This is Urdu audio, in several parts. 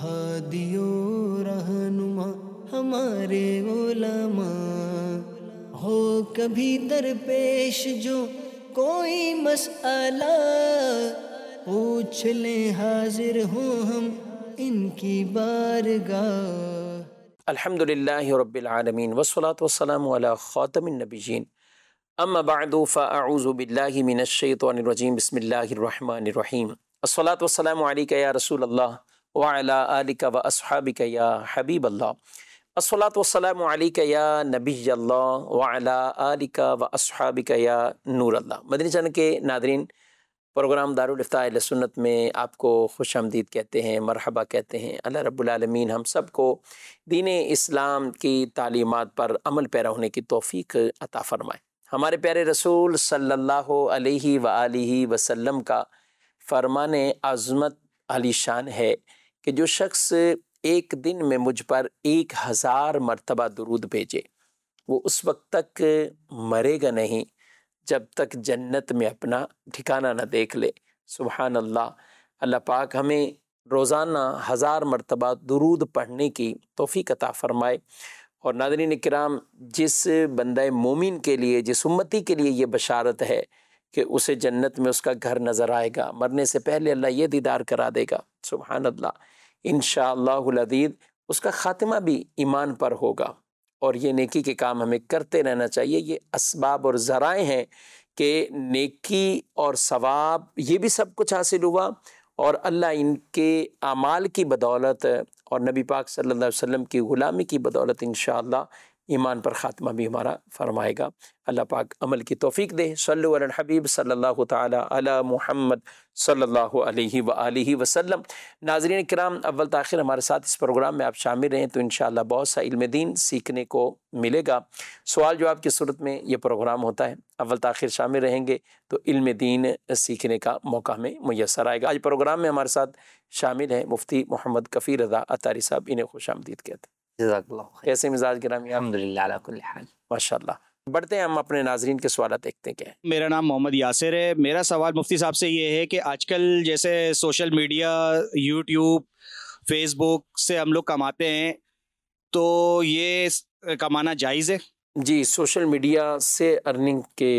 ہادیو رہنما ہمارے علماء، ہو کبھی درپیش جو کوئی مسئلہ، پوچھ لیں حاضر ہوں ہم ان کی بارگاہ۔ الحمد للہ رب العالمین والصلاة والسلام علی خاتم النبیین، اما بعد فاعوذ باللہ من الشیطان الرجیم، بسم اللہ الرحمن الرحیم۔ الصلاة والسلام علیک یا رسول اللہ وعلی آلک واصحابک یا حبیب اللہ، الصلاة والسلام علیک یا نبی اللہ وعلی آلک واصحابک یا نور اللہ۔ مدنی چینل کے ناظرین، پروگرام دارالافتاء اہل سنت میں آپ کو خوش آمدید کہتے ہیں، مرحبا کہتے ہیں۔ اللہ رب العالمین ہم سب کو دین اسلام کی تعلیمات پر عمل پیرا ہونے کی توفیق عطا فرمائے۔ ہمارے پیارے رسول صلی اللہ علیہ وآلہ وسلم کا فرمان عظمت علی شان ہے کہ جو شخص ایک دن میں مجھ پر 1000 مرتبہ درود بھیجے، وہ اس وقت تک مرے گا نہیں جب تک جنت میں اپنا ٹھکانہ نہ دیکھ لے۔ سبحان اللہ۔ اللہ پاک ہمیں روزانہ 1000 مرتبہ درود پڑھنے کی توفیق عطا فرمائے۔ اور ناظرین کرام، جس بندہ مومن کے لیے، جس امتی کے لیے یہ بشارت ہے کہ اسے جنت میں اس کا گھر نظر آئے گا، مرنے سے پہلے اللہ یہ دیدار کرا دے گا، سبحان اللہ، انشاءاللہ العزیز اس کا خاتمہ بھی ایمان پر ہوگا۔ اور یہ نیکی کے کام ہمیں کرتے رہنا چاہیے۔ یہ اسباب اور ذرائع ہیں کہ نیکی اور ثواب یہ بھی سب کچھ حاصل ہوا، اور اللہ ان کے اعمال کی بدولت اور نبی پاک صلی اللہ علیہ وسلم کی غلامی کی بدولت انشاءاللہ ایمان پر خاتمہ بھی ہمارا فرمائے گا۔ اللہ پاک عمل کی توفیق دے۔ صلو علی الحبیب صلی اللہ تعالی علی محمد صلی اللہ علیہ وآلہ وسلم۔ ناظرین کرام، اول تاخیر ہمارے ساتھ اس پروگرام میں آپ شامل رہیں تو انشاءاللہ بہت سا علم دین سیکھنے کو ملے گا۔ سوال جواب کی صورت میں یہ پروگرام ہوتا ہے، اول تاخیر شامل رہیں گے تو علم دین سیکھنے کا موقع ہمیں میسر آئے گا۔ آج پروگرام میں ہمارے ساتھ شامل ہیں مفتی محمد کفیل رضا اطہاری صاحب، انہیں خوش آمدید کہتے ہیں۔ جزاک اللہ خیر۔ کیسے مزاج گرامی آپ؟ الحمدللہ علی کل حال۔ ماشاءاللہ۔ بڑھتے ہیں ہم اپنے ناظرین کے سوالات، دیکھتے ہیں کیا ہے۔ میرا نام محمد یاسر ہے۔ میرا سوال مفتی صاحب سے یہ ہے کہ آج کل جیسے social media, YouTube, Facebook سے ہم لوگ کماتے ہیں، تو یہ کمانا جائز ہے؟ جی، سوشل میڈیا سے ارننگ کے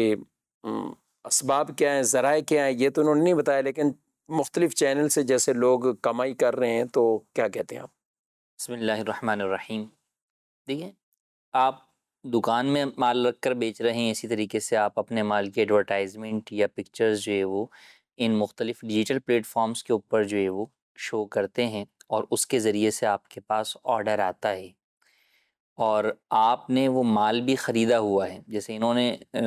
اسباب کیا ہیں، ذرائع کیا ہیں، یہ تو انہوں نے نہیں بتایا، لیکن مختلف چینل سے جیسے لوگ کمائی کر رہے ہیں تو کیا کہتے ہیں آپ؟ بسم اللہ الرحمن الرحیم۔ دیکھیں، آپ دکان میں مال رکھ کر بیچ رہے ہیں، اسی طریقے سے آپ اپنے مال کی ایڈورٹائزمنٹ یا پکچرز جو ہے وہ ان مختلف ڈیجیٹل پلیٹ فارمز کے اوپر جو ہے وہ شو کرتے ہیں، اور اس کے ذریعے سے آپ کے پاس آرڈر آتا ہے اور آپ نے وہ مال بھی خریدا ہوا ہے۔ جیسے انہوں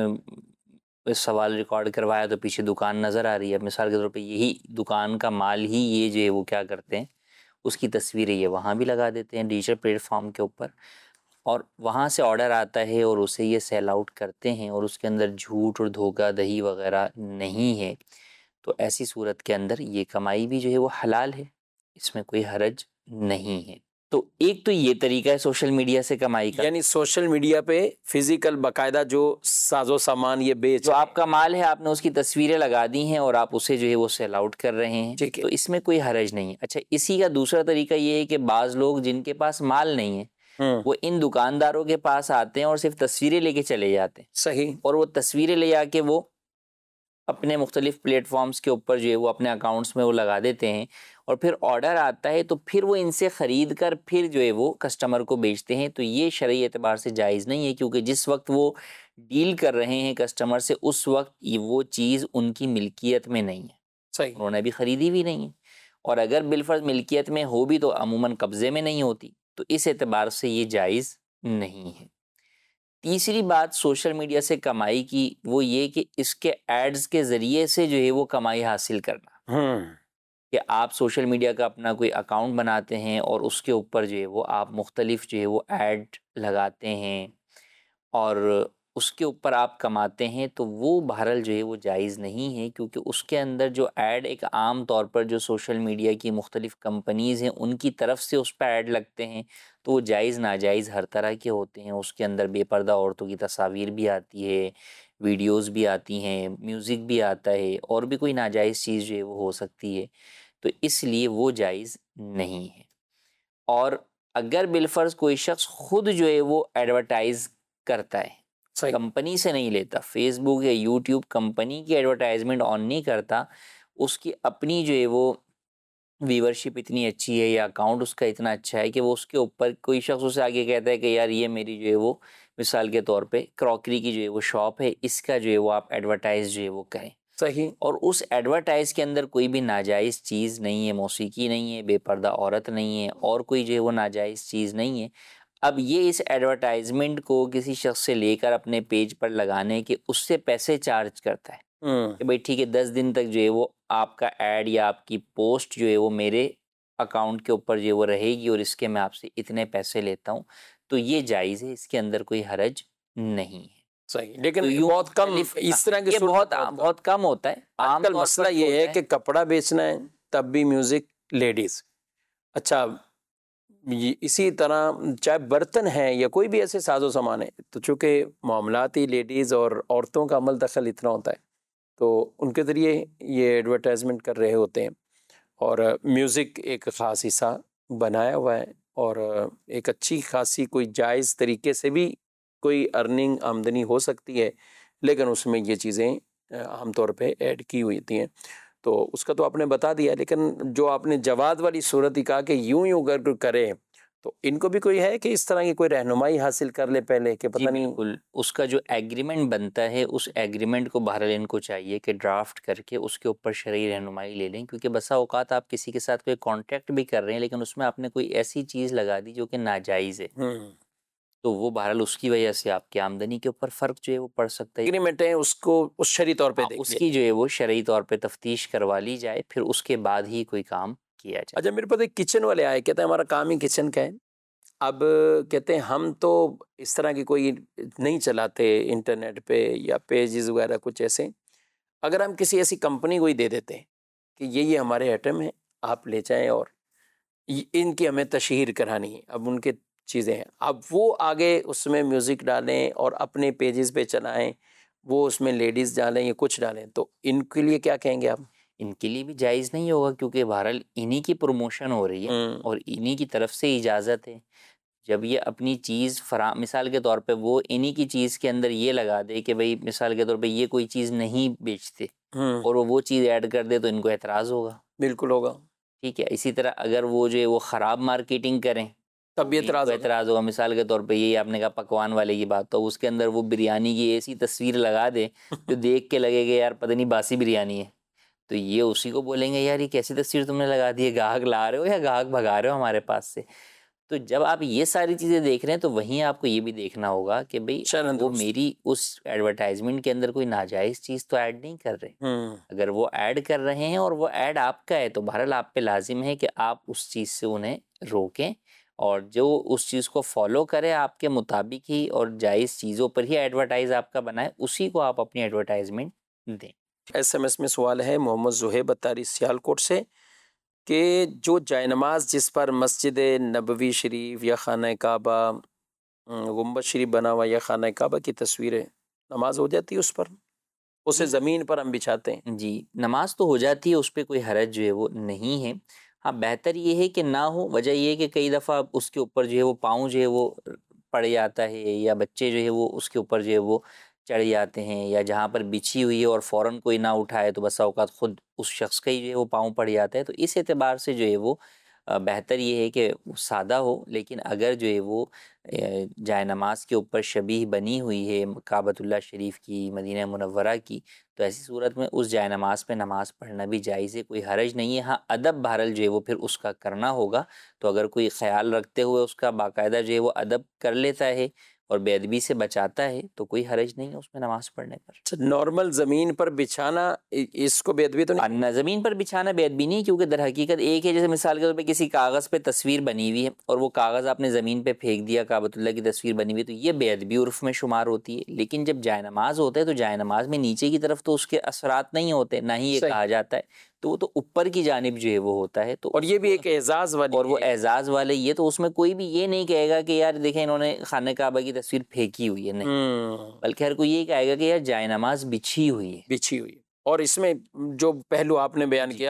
نے سوال ریکارڈ کروایا تو پیچھے دکان نظر آ رہی ہے، مثال کے طور پہ یہی دکان کا مال ہی یہ جو ہے وہ کیا کرتے ہیں، اس کی تصویریں یہ وہاں بھی لگا دیتے ہیں ڈیجیٹل پلیٹ فارم کے اوپر، اور وہاں سے آرڈر آتا ہے اور اسے یہ سیل آؤٹ کرتے ہیں، اور اس کے اندر جھوٹ اور دھوکہ دہی وغیرہ نہیں ہے۔ تو ایسی صورت کے اندر یہ کمائی بھی جو ہے وہ حلال ہے، اس میں کوئی حرج نہیں ہے۔ تو ایک تو یہ طریقہ ہے سوشل میڈیا سے کمائی کا، یعنی سوشل میڈیا پہ فزیکل باقاعدہ جو ساز و سامان یہ بیچ جو آپ کا مال ہے، آپ نے اس کی تصویریں لگا دی ہیں اور آپ اسے جو ہے وہ سیل آؤٹ کر رہے ہیں، ٹھیک ہے، تو اس میں کوئی حرج نہیں ہے۔ اچھا، اسی کا دوسرا طریقہ یہ ہے کہ بعض لوگ جن کے پاس مال نہیں ہے وہ ان دکانداروں کے پاس آتے ہیں اور صرف تصویریں لے کے چلے جاتے ہیں، صحیح، اور وہ تصویریں لے جا کے وہ اپنے مختلف پلیٹ فارمز کے اوپر جو ہے وہ اپنے اکاؤنٹس میں وہ لگا دیتے ہیں، اور پھر آرڈر آتا ہے تو پھر وہ ان سے خرید کر پھر جو ہے وہ کسٹمر کو بیچتے ہیں۔ تو یہ شرعی اعتبار سے جائز نہیں ہے، کیونکہ جس وقت وہ ڈیل کر رہے ہیں کسٹمر سے اس وقت وہ چیز ان کی ملکیت میں نہیں ہے، صحیح، انہوں نے بھی خریدی بھی نہیں ہے، اور اگر بالفرض ملکیت میں ہو بھی تو عموماً قبضے میں نہیں ہوتی، تو اس اعتبار سے یہ جائز نہیں ہے۔ تیسری بات سوشل میڈیا سے کمائی کی وہ یہ کہ اس کے ایڈز کے ذریعے سے جو ہے وہ کمائی حاصل کرنا، کہ آپ سوشل میڈیا کا اپنا کوئی اکاؤنٹ بناتے ہیں اور اس کے اوپر جو ہے وہ آپ مختلف جو ہے وہ ایڈ لگاتے ہیں اور اس کے اوپر آپ کماتے ہیں، تو وہ بہرحال جو ہے وہ جائز نہیں ہے، کیونکہ اس کے اندر جو ایڈ ایک عام طور پر جو سوشل میڈیا کی مختلف کمپنیز ہیں ان کی طرف سے اس پہ ایڈ لگتے ہیں، تو وہ جائز ناجائز ہر طرح کے ہوتے ہیں۔ اس کے اندر بے پردہ عورتوں کی تصاویر بھی آتی ہے، ویڈیوز بھی آتی ہیں، میوزک بھی آتا ہے، اور بھی کوئی ناجائز چیز جو ہے وہ ہو سکتی ہے، تو اس لیے وہ جائز نہیں ہے۔ اور اگر بالفرض کوئی شخص خود جو ہے وہ ایڈورٹائز کرتا ہے, کمپنی سے نہیں لیتا, فیس بک یا یوٹیوب کمپنی کی ایڈورٹائزمنٹ آن نہیں کرتا, اس کی اپنی جو ہے وہ ویورشپ اتنی اچھی ہے یا اکاؤنٹ اس کا اتنا اچھا ہے کہ وہ اس کے اوپر کوئی شخص اسے آگے کہتا ہے کہ یار یہ میری جو ہے وہ مثال کے طور پہ کراکری کی جو ہے وہ شاپ ہے, اس کا جو ہے وہ آپ ایڈورٹائز جو ہے وہ کریں. صحیح. اور اس ایڈورٹائز کے اندر کوئی بھی ناجائز چیز نہیں ہے, موسیقی نہیں ہے, بے پردہ عورت نہیں ہے, اور کوئی جو ہے وہ ناجائز چیز نہیں ہے. اب یہ اس ایڈورٹائزمنٹ کو کسی شخص سے لے کر اپنے پیج پر لگانے کے اس سے پیسے چارج کرتا ہے کہ بھائی ٹھیک ہے 10 دن تک جو ہے وہ آپ کا ایڈ یا آپ کی پوسٹ جو ہے وہ میرے اکاؤنٹ کے اوپر جو ہے وہ رہے گی اور اس کے میں آپ سے اتنے پیسے لیتا ہوں, تو یہ جائز ہے, اس کے اندر کوئی حرج نہیں ہے. صحیح. لیکن بہت کم اس طرح کی بہت کم ہوتا ہے. آج کل مسئلہ یہ ہے کہ کپڑا بیچنا ہے تب بھی میوزک لیڈیز. اچھا اسی طرح چاہے برتن ہیں یا کوئی بھی ایسے ساز و سامان ہے, تو چونکہ معاملات ہی لیڈیز اور عورتوں کا عمل دخل اتنا ہوتا ہے تو ان کے ذریعے یہ ایڈورٹائزمنٹ کر رہے ہوتے ہیں, اور میوزک ایک خاص حصہ بنایا ہوا ہے, اور ایک اچھی خاصی کوئی جائز طریقے سے بھی کوئی ارننگ آمدنی ہو سکتی ہے, لیکن اس میں یہ چیزیں عام طور پہ ایڈ کی ہوئی ہوتی ہیں. تو اس کا تو آپ نے بتا دیا, لیکن جو آپ نے جواد والی صورت ہی کہا کہ یوں اگر کرے تو ان کو بھی کوئی ہے کہ اس طرح کی کوئی رہنمائی حاصل کر لے پہلے کہ پتہ نہیں. بالکل, اس کا جو ایگریمنٹ بنتا ہے اس ایگریمنٹ کو بہرحال ان کو چاہیے کہ ڈرافٹ کر کے اس کے اوپر شرعی رہنمائی لے لیں, کیونکہ بسا اوقات آپ کسی کے ساتھ کوئی کانٹیکٹ بھی کر رہے ہیں لیکن اس میں آپ نے کوئی ایسی چیز لگا دی جو کہ ناجائز ہے, تو وہ بہرحال اس کی وجہ سے آپ کی آمدنی کے اوپر فرق جو ہے وہ پڑ سکتا ہے. ایگریمنٹ ہے اس کو اس شرعی طور پہ اس کی جو ہے وہ شرعی طور پہ تفتیش کروا لی جائے, پھر اس کے بعد ہی کوئی کام کیا جائے. اچھا میرے پاس ایک کچن والے آئے, کہتے ہیں ہمارا کام ہی کچن کا ہے. اب کہتے ہیں ہم تو اس طرح کی کوئی نہیں چلاتے انٹرنیٹ پہ یا پیجز وغیرہ کچھ ایسے, اگر ہم کسی ایسی کمپنی کو ہی دے دیتے ہیں کہ یہ ہمارے آئٹم ہیں آپ لے جائیں اور ان کی ہمیں تشہیر کرانی ہے, اب ان کے چیزیں ہیں, اب وہ آگے اس میں میوزک ڈالیں اور اپنے پیجز پہ چلائیں, وہ اس میں لیڈیز ڈالیں یا کچھ ڈالیں, تو ان کے لیے کیا کہیں گے آپ؟ ان کے لیے بھی جائز نہیں ہوگا, کیونکہ بہرحال انہی کی پروموشن ہو رہی ہے اور انہی کی طرف سے اجازت ہے. جب یہ اپنی چیز مثال کے طور پہ وہ انہی کی چیز کے اندر یہ لگا دے کہ بھئی مثال کے طور پہ یہ کوئی چیز نہیں بیچتے اور وہ چیز ایڈ کر دے تو ان کو اعتراض ہوگا. بالکل ہوگا. ٹھیک ہے, اسی طرح اگر وہ جو ہے وہ خراب مارکیٹنگ کریں تب بھی اعتراض ہوگا. مثال کے طور پہ یہی آپ نے کہا پکوان والے کی بات, تو اس کے اندر وہ بریانی کی ایسی تصویر لگا دے جو دیکھ کے لگے گا یار پتہ نہیں باسی بریانی ہے, تو یہ اسی کو بولیں گے یار یہ کیسی تصویر تم نے لگا دی ہے, گاہک لا رہے ہو یا گاہک بھگا رہے ہو ہمارے پاس سے. تو جب آپ یہ ساری چیزیں دیکھ رہے ہیں تو وہیں آپ کو یہ بھی دیکھنا ہوگا کہ بھئی وہ میری اس ایڈورٹائزمنٹ کے اندر کوئی ناجائز چیز تو ایڈ نہیں کر رہے. اگر وہ ایڈ کر رہے ہیں اور وہ ایڈ آپ کا ہے تو بہرحال آپ پہ لازم ہے کہ آپ اس چیز سے انہیں روکیں اور جو اس چیز کو فالو کرے آپ کے مطابق ہی اور جائز چیزوں پر ہی ایڈورٹائز آپ کا بنائے, اسی کو آپ اپنی ایڈورٹائزمنٹ دیں. ایس ایم ایس میں سوال ہے محمد زہیب اتاری سیالکوٹ سے کہ جو جائے نماز جس پر مسجد نبوی شریف یا خانہ کعبہ گنبد شریف بنا ہوا یا خانہ کعبہ کی تصویر ہے, نماز ہو جاتی ہے اس پر, اسے زمین پر ہم بچھاتے ہیں؟ جی نماز تو ہو جاتی ہے, اس پہ کوئی حرج جو ہے وہ نہیں ہے. ہاں بہتر یہ ہے کہ نہ ہو, وجہ یہ ہے کہ کئی دفعہ اس کے اوپر جو ہے وہ پاؤں جو ہے وہ پڑ جاتا ہے یا بچے جو ہے وہ اس کے اوپر جو ہے وہ چڑھ جاتے ہیں, یا جہاں پر بچھی ہوئی ہے اور فوراً کوئی نہ اٹھائے تو بسا اوقات خود اس شخص کا ہی جو ہے وہ پاؤں پڑ جاتا ہے. تو اس اعتبار سے جو ہے وہ بہتر یہ ہے کہ سادہ ہو, لیکن اگر جو ہے وہ جائے نماز کے اوپر شبیہ بنی ہوئی ہے کعبۃ اللہ شریف کی, مدینہ منورہ کی, تو ایسی صورت میں اس جائے نماز پہ نماز پڑھنا بھی جائز ہے, کوئی حرج نہیں ہے. ہاں ادب بہرحال جو ہے وہ پھر اس کا کرنا ہوگا, تو اگر کوئی خیال رکھتے ہوئے اس کا باقاعدہ جو ہے وہ ادب کر لیتا ہے اور بے ادبی سے بچاتا ہے تو کوئی حرج نہیں ہے اس میں نماز پڑھنے پر. نارمل زمین پر بچھانا اس کو بے ادبی تو نہیں؟ زمین پر بچھانا بے ادبی نہیں, کیونکہ در حقیقت ایک ہے جیسے مثال کے طور پہ کسی کاغذ پہ تصویر بنی ہوئی ہے اور وہ کاغذ آپ نے زمین پہ پھینک دیا, کعبۃ اللہ کی تصویر بنی ہوئی, تو یہ بے ادبی عرف میں شمار ہوتی ہے. لیکن جب جائے نماز ہوتا ہے تو جائے نماز میں نیچے کی طرف تو اس کے اثرات نہیں ہوتے, نہ ہی یہ کہا جاتا ہے, تو وہ تو اوپر کی جانب جو ہے وہ ہوتا ہے. تو اور یہ بھی ایک اعزاز والی, اور وہ اعزاز والے, یہ تو اس میں کوئی بھی یہ نہیں کہے گا کہ یار دیکھیں انہوں نے خانہ کعبہ کی تصویر پھینکی ہوئی ہے, نہیں, بلکہ ہر کوئی یہ کہے گا کہ یار جائے نماز بچھی ہوئی ہے. بچھی ہوئی. اور اس میں جو پہلو آپ نے بیان کیا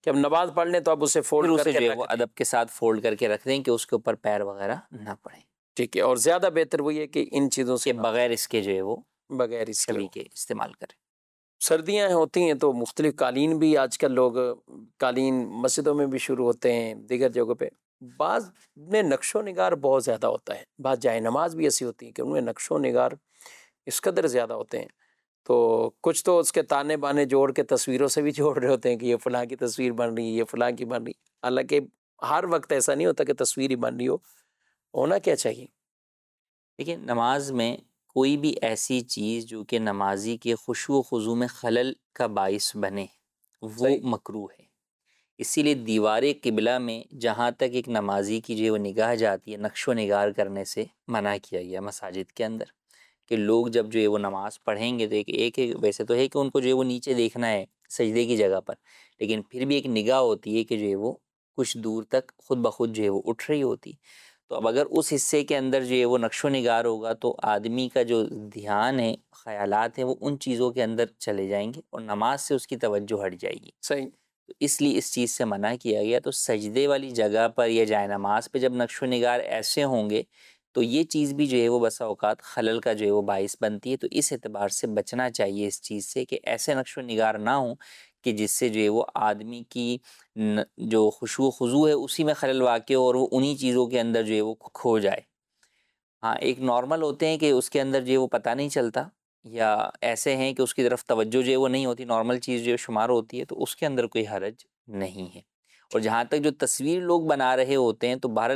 کہ اب نماز پڑھ لیں تو اب اسے پھر فولڈ کر اسے کے جو ہے رکھ وہ دیں. ادب کے ساتھ فولڈ کر کے رکھ دیں کہ اس کے اوپر پیر وغیرہ نہ پڑیں، ٹھیک ہے. اور زیادہ بہتر وہی ہے کہ ان چیزوں سے کہ بغیر اس کے جو ہے وہ بغیر اس کے کبھی کے استعمال کریں. سردیاں ہوتی ہیں تو مختلف قالین بھی آج کل لوگ قالین مسجدوں میں بھی شروع ہوتے ہیں، دیگر جگہوں پہ. بعض میں نقش و نگار بہت زیادہ ہوتا ہے، بعض جائے نماز بھی ایسی ہوتی ہیں کہ ان میں نقش و نگار اس قدر زیادہ ہوتے ہیں. تو کچھ تو اس کے تانے بانے جوڑ کے تصویروں سے بھی جوڑ رہے ہوتے ہیں کہ یہ فلاں کی تصویر بن رہی ہے، یہ فلاں کی بن رہی. حالانکہ ہر وقت ایسا نہیں ہوتا کہ تصویر ہی بن رہی ہو. ہونا کیا چاہیے؟ دیکھیں نماز میں کوئی بھی ایسی چیز جو کہ نمازی کے خشوع و خضوع میں خلل کا باعث بنے وہ صحیح. مکروہ ہے. اسی لیے دیوار قبلہ میں جہاں تک ایک نمازی کی جو ہے وہ نگاہ جاتی ہے نقش و نگار کرنے سے منع کیا گیا مساجد کے اندر، کہ لوگ جب جو ہے وہ نماز پڑھیں گے تو ایک ویسے تو ہے کہ ان کو جو ہے وہ نیچے دیکھنا ہے سجدے کی جگہ پر، لیکن پھر بھی ایک نگاہ ہوتی ہے کہ جو ہے وہ کچھ دور تک خود بخود جو ہے وہ اٹھ رہی ہوتی. تو اب اگر اس حصے کے اندر جو ہے وہ نقش و نگار ہوگا تو آدمی کا جو دھیان ہے خیالات ہیں وہ ان چیزوں کے اندر چلے جائیں گے اور نماز سے اس کی توجہ ہٹ جائے گی. صحیح. تو اس لیے اس چیز سے منع کیا گیا. تو سجدے والی جگہ پر یا جائے نماز پہ جب نقش و نگار ایسے ہوں گے تو یہ چیز بھی جو ہے وہ بسا اوقات خلل کا جو ہے وہ باعث بنتی ہے. تو اس اعتبار سے بچنا چاہیے اس چیز سے کہ ایسے نقش و نگار نہ ہوں کہ جس سے جو ہے وہ آدمی کی جو خشوع و خضوع ہے اسی میں خلل واقع ہو اور وہ انہی چیزوں کے اندر جو ہے وہ کھو جائے. ہاں ایک نارمل ہوتے ہیں کہ اس کے اندر جو ہے وہ پتہ نہیں چلتا، یا ایسے ہیں کہ اس کی طرف توجہ جو ہے وہ نہیں ہوتی، نارمل چیز جو ہے شمار ہوتی ہے، تو اس کے اندر کوئی حرج نہیں ہے. اور جہاں تک جو تصویر لوگ بنا رہے ہوتے ہیں تو بہرحال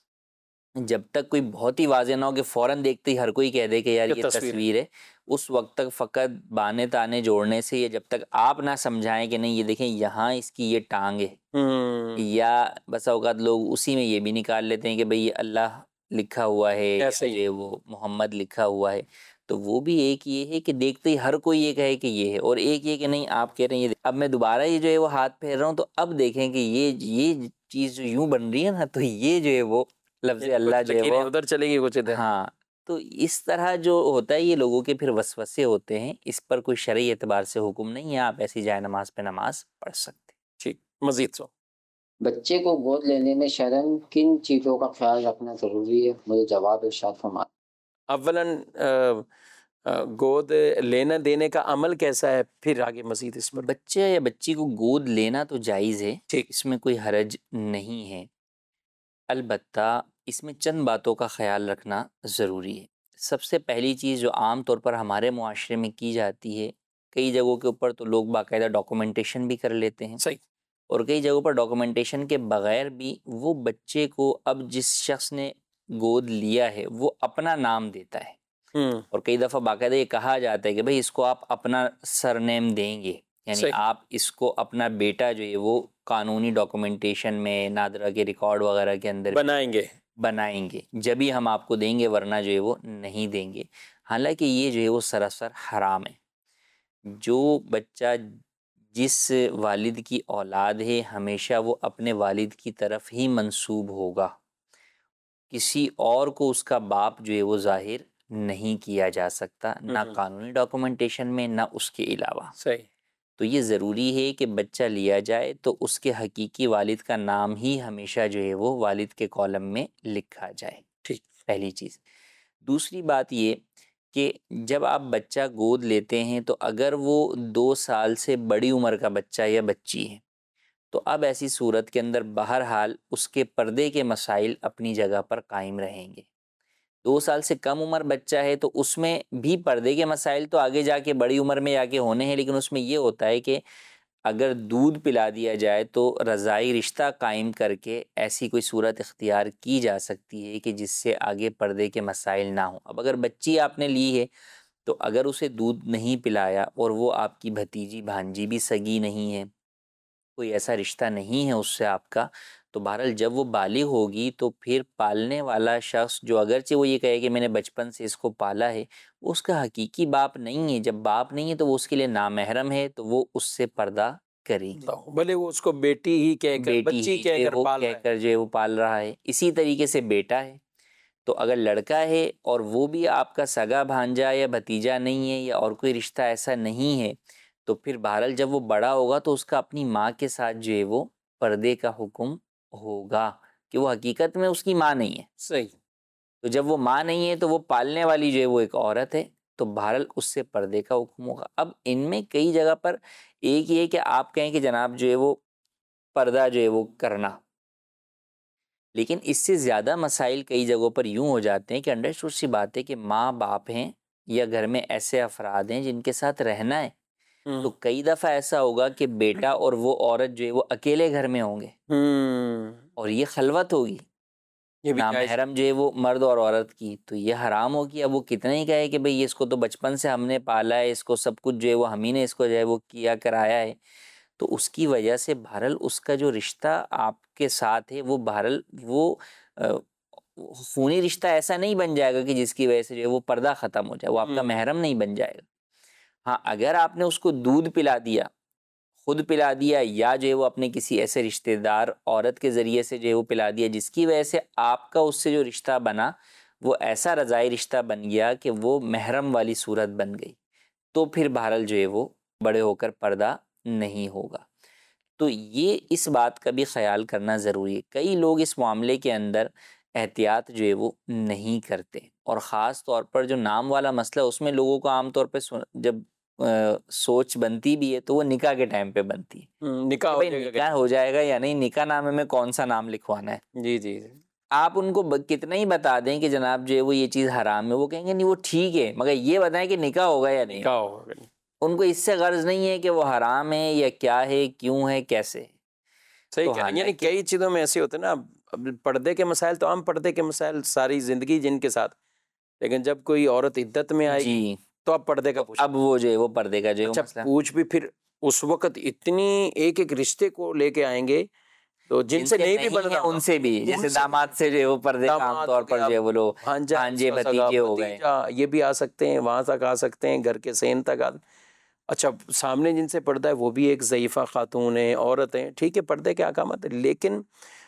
جب تک کوئی بہت ہی واضح نہ ہو کہ فوراً دیکھتے ہی ہر کوئی کہہ دے کہ یار یہ تصویر ہے، اس وقت تک فقط بانے تانے جوڑنے سے، یا جب تک آپ نہ سمجھائیں کہ نہیں یہ دیکھیں یہاں اس کی یہ ٹانگ ہے، یا بس اوقات لوگ اسی میں یہ بھی نکال لیتے ہیں کہ بھئی یہ اللہ لکھا ہوا ہے یا جو ہے وہ محمد لکھا ہوا ہے. تو وہ بھی ایک یہ ہے کہ دیکھتے ہی ہر کوئی یہ کہے کہ یہ ہے، اور ایک یہ کہ نہیں آپ کہہ رہے ہیں یہ اب میں دوبارہ یہ جو ہے وہ ہاتھ پھیر رہا ہوں تو اب دیکھیں کہ یہ چیز جو یوں بن رہی ہے نا تو یہ جو ہے وہ لفظ اللہ جو ہے وہ ادھر چلے گی کچھ ادھر. ہاں تو اس طرح جو ہوتا ہے یہ لوگوں کے پھر وسوسے ہوتے ہیں. اس پر کوئی شرعی اعتبار سے حکم نہیں ہے، آپ ایسی جائے نماز پہ نماز پڑھ سکتے. ٹھیک. مزید سو بچے کو گود لینے میں شرعاً کن چیزوں کا خیال رکھنا ضروری ہے؟ مجھے جواب ارشاد فرمائیں. اولاً گود لینا دینے کا عمل کیسا ہے، پھر آگے مزید اس پر. بچے یا بچی کو گود لینا تو جائز ہے، ٹھیک. اس میں کوئی حرج نہیں ہے، البتہ اس میں چند باتوں کا خیال رکھنا ضروری ہے. سب سے پہلی چیز جو عام طور پر ہمارے معاشرے میں کی جاتی ہے، کئی جگہوں کے اوپر تو لوگ باقاعدہ ڈاکومنٹیشن بھی کر لیتے ہیں، صحیح. اور کئی جگہوں پر ڈاکومنٹیشن کے بغیر بھی وہ بچے کو اب جس شخص نے گود لیا ہے وہ اپنا نام دیتا ہے. اور کئی دفعہ باقاعدہ یہ کہا جاتا ہے کہ بھئی اس کو آپ اپنا سر نیم دیں گے، یعنی آپ اس کو اپنا بیٹا جو ہے وہ قانونی ڈاکومنٹیشن میں نادرہ کے ریکارڈ وغیرہ کے اندر بنائیں گے جبھی ہم آپ کو دیں گے، ورنہ جو ہے وہ نہیں دیں گے. حالانکہ یہ جو ہے وہ سراسر حرام ہے. جو بچہ جس والد کی اولاد ہے ہمیشہ وہ اپنے والد کی طرف ہی منسوب ہوگا، کسی اور کو اس کا باپ جو ہے وہ ظاہر نہیں کیا جا سکتا، نہ قانونی ڈاکومنٹیشن میں نہ اس کے علاوہ. صحیح. تو یہ ضروری ہے کہ بچہ لیا جائے تو اس کے حقیقی والد کا نام ہی ہمیشہ جو ہے وہ والد کے کالم میں لکھا جائے. ٹھیک. پہلی چیز. دوسری بات یہ کہ جب آپ بچہ گود لیتے ہیں تو اگر وہ 2 سال سے بڑی عمر کا بچہ یا بچی ہے تو اب ایسی صورت کے اندر بہرحال اس کے پردے کے مسائل اپنی جگہ پر قائم رہیں گے. 2 سال سے کم عمر بچہ ہے تو اس میں بھی پردے کے مسائل تو آگے جا کے بڑی عمر میں جا کے ہونے ہیں، لیکن اس میں یہ ہوتا ہے کہ اگر دودھ پلا دیا جائے تو رضاعی رشتہ قائم کر کے ایسی کوئی صورت اختیار کی جا سکتی ہے کہ جس سے آگے پردے کے مسائل نہ ہوں. اب اگر بچی آپ نے لی ہے تو اگر اسے دودھ نہیں پلایا اور وہ آپ کی بھتیجی بھانجی بھی سگی نہیں ہے، کوئی ایسا رشتہ نہیں ہے اس سے آپ کا، تو بہرحال جب وہ بالغ ہوگی تو پھر پالنے والا شخص جو اگرچہ وہ یہ کہے کہ میں نے بچپن سے اس کو پالا ہے، وہ اس کا حقیقی باپ نہیں ہے. جب باپ نہیں ہے تو وہ اس کے لیے نامحرم ہے، تو وہ اس سے پردہ کرے گی، بھلے وہ اس کو بیٹی ہی کہہ کر بچی کہہ کر جو ہے وہ پال رہا ہے. اسی طریقے سے بیٹا ہے تو اگر لڑکا ہے اور وہ بھی آپ کا سگا بھانجا یا بھتیجا نہیں ہے یا اور کوئی رشتہ ایسا نہیں ہے تو پھر بہرحال جب وہ بڑا ہوگا تو اس کا اپنی ماں کے ساتھ جو ہے وہ پردے کا حکم ہوگا، کہ وہ حقیقت میں اس کی ماں نہیں ہے. صحیح. تو جب وہ ماں نہیں ہے تو وہ پالنے والی جو ہے وہ ایک عورت ہے، تو بہرحال اس سے پردے کا حکم ہوگا. اب ان میں کئی جگہ پر ایک یہ کہ آپ کہیں کہ جناب جو ہے وہ پردہ جو ہے وہ کرنا، لیکن اس سے زیادہ مسائل کئی جگہوں پر یوں ہو جاتے ہیں کہ انڈرسٹوڈ سی بات ہے کہ ماں باپ ہیں یا گھر میں ایسے افراد ہیں جن کے ساتھ رہنا ہے، تو کئی دفعہ ایسا ہوگا کہ بیٹا اور وہ عورت جو ہے وہ اکیلے گھر میں ہوں گے اور یہ خلوت ہوگی، یہ بھی جائز. نامحرم جو ہے وہ مرد اور عورت کی، تو یہ حرام ہوگی. اب وہ کتنا ہی کہے کہ بھئی اس کو تو بچپن سے ہم نے پالا ہے، اس کو سب کچھ جو ہے وہ ہم ہی نے اس کو جو ہے وہ کیا کرایا ہے، تو اس کی وجہ سے بہرحال اس کا جو رشتہ آپ کے ساتھ ہے وہ بہرحال وہ خونی رشتہ ایسا نہیں بن جائے گا کہ جس کی وجہ سے جو ہے وہ پردہ ختم ہو جائے، وہ آپ کا محرم نہیں بن جائے گا. ہاں اگر آپ نے اس کو دودھ پلا دیا، خود پلا دیا، یا جو ہے وہ اپنے کسی ایسے رشتہ دار عورت کے ذریعے سے جو ہے وہ پلا دیا جس کی وجہ سے آپ کا اس سے جو رشتہ بنا وہ ایسا رضائی رشتہ بن گیا کہ وہ محرم والی صورت بن گئی، تو پھر بہرحال جو ہے وہ بڑے ہو کر پردہ نہیں ہوگا. تو یہ اس بات کا بھی خیال کرنا ضروری ہے. کئی لوگ اس معاملے کے اندر احتیاط جو ہے وہ نہیں کرتے، اور خاص طور پر جو نام والا مسئلہ اس میں لوگوں کو عام طور پہ جب سوچ بنتی بھی ہے تو وہ نکاح کے ٹائم پہ بنتی ہے، نکاح ہو جائے گا یا نہیں، نکاح نامے میں کون سا نام لکھوانا ہے. جی جی. آپ ان کو کتنا ہی بتا دیں کہ جناب جو ہے وہ یہ چیز حرام ہے، وہ کہیں گے نہیں وہ ٹھیک ہے، مگر یہ بتائیں کہ نکاح ہوگا یا نہیں. نکاح ہوگا. ان کو اس سے غرض نہیں ہے کہ وہ حرام ہے یا کیا ہے، کیوں ہے، کیسے. صحیح کہہ رہے ہیں. یعنی کئی چیزوں میں ایسے ہوتے ہیں نا، اب پردے کے مسائل تو عام پردے کے مسائل ساری زندگی جن کے ساتھ، لیکن جب کوئی عورت عدت میں آئے گی تو اب پردے کا پوچھ، اب وہ جو ہے وہ پردے کا جو ہے اچھا پوچھ بھی پھر اس وقت اتنی ایک ایک رشتے کو لے کے آئیں گے تو جن سے نہیں بھی بن رہا ان سے بھی، جیسے داماد سے جو ہے وہ پردے کا عام طور پر جو ہے وہ لوگ بھانجے بھتیجے ہو گئے، یہ بھی آ سکتے ہیں، وہاں تک آ سکتے ہیں، گھر کے سین تک آ. اچھا سامنے جن سے پردہ ہے وہ بھی ایک ضعیفہ خاتون ہے، عورت ہیں، ٹھیک ہے پردے کے احکامات ہیں، لیکن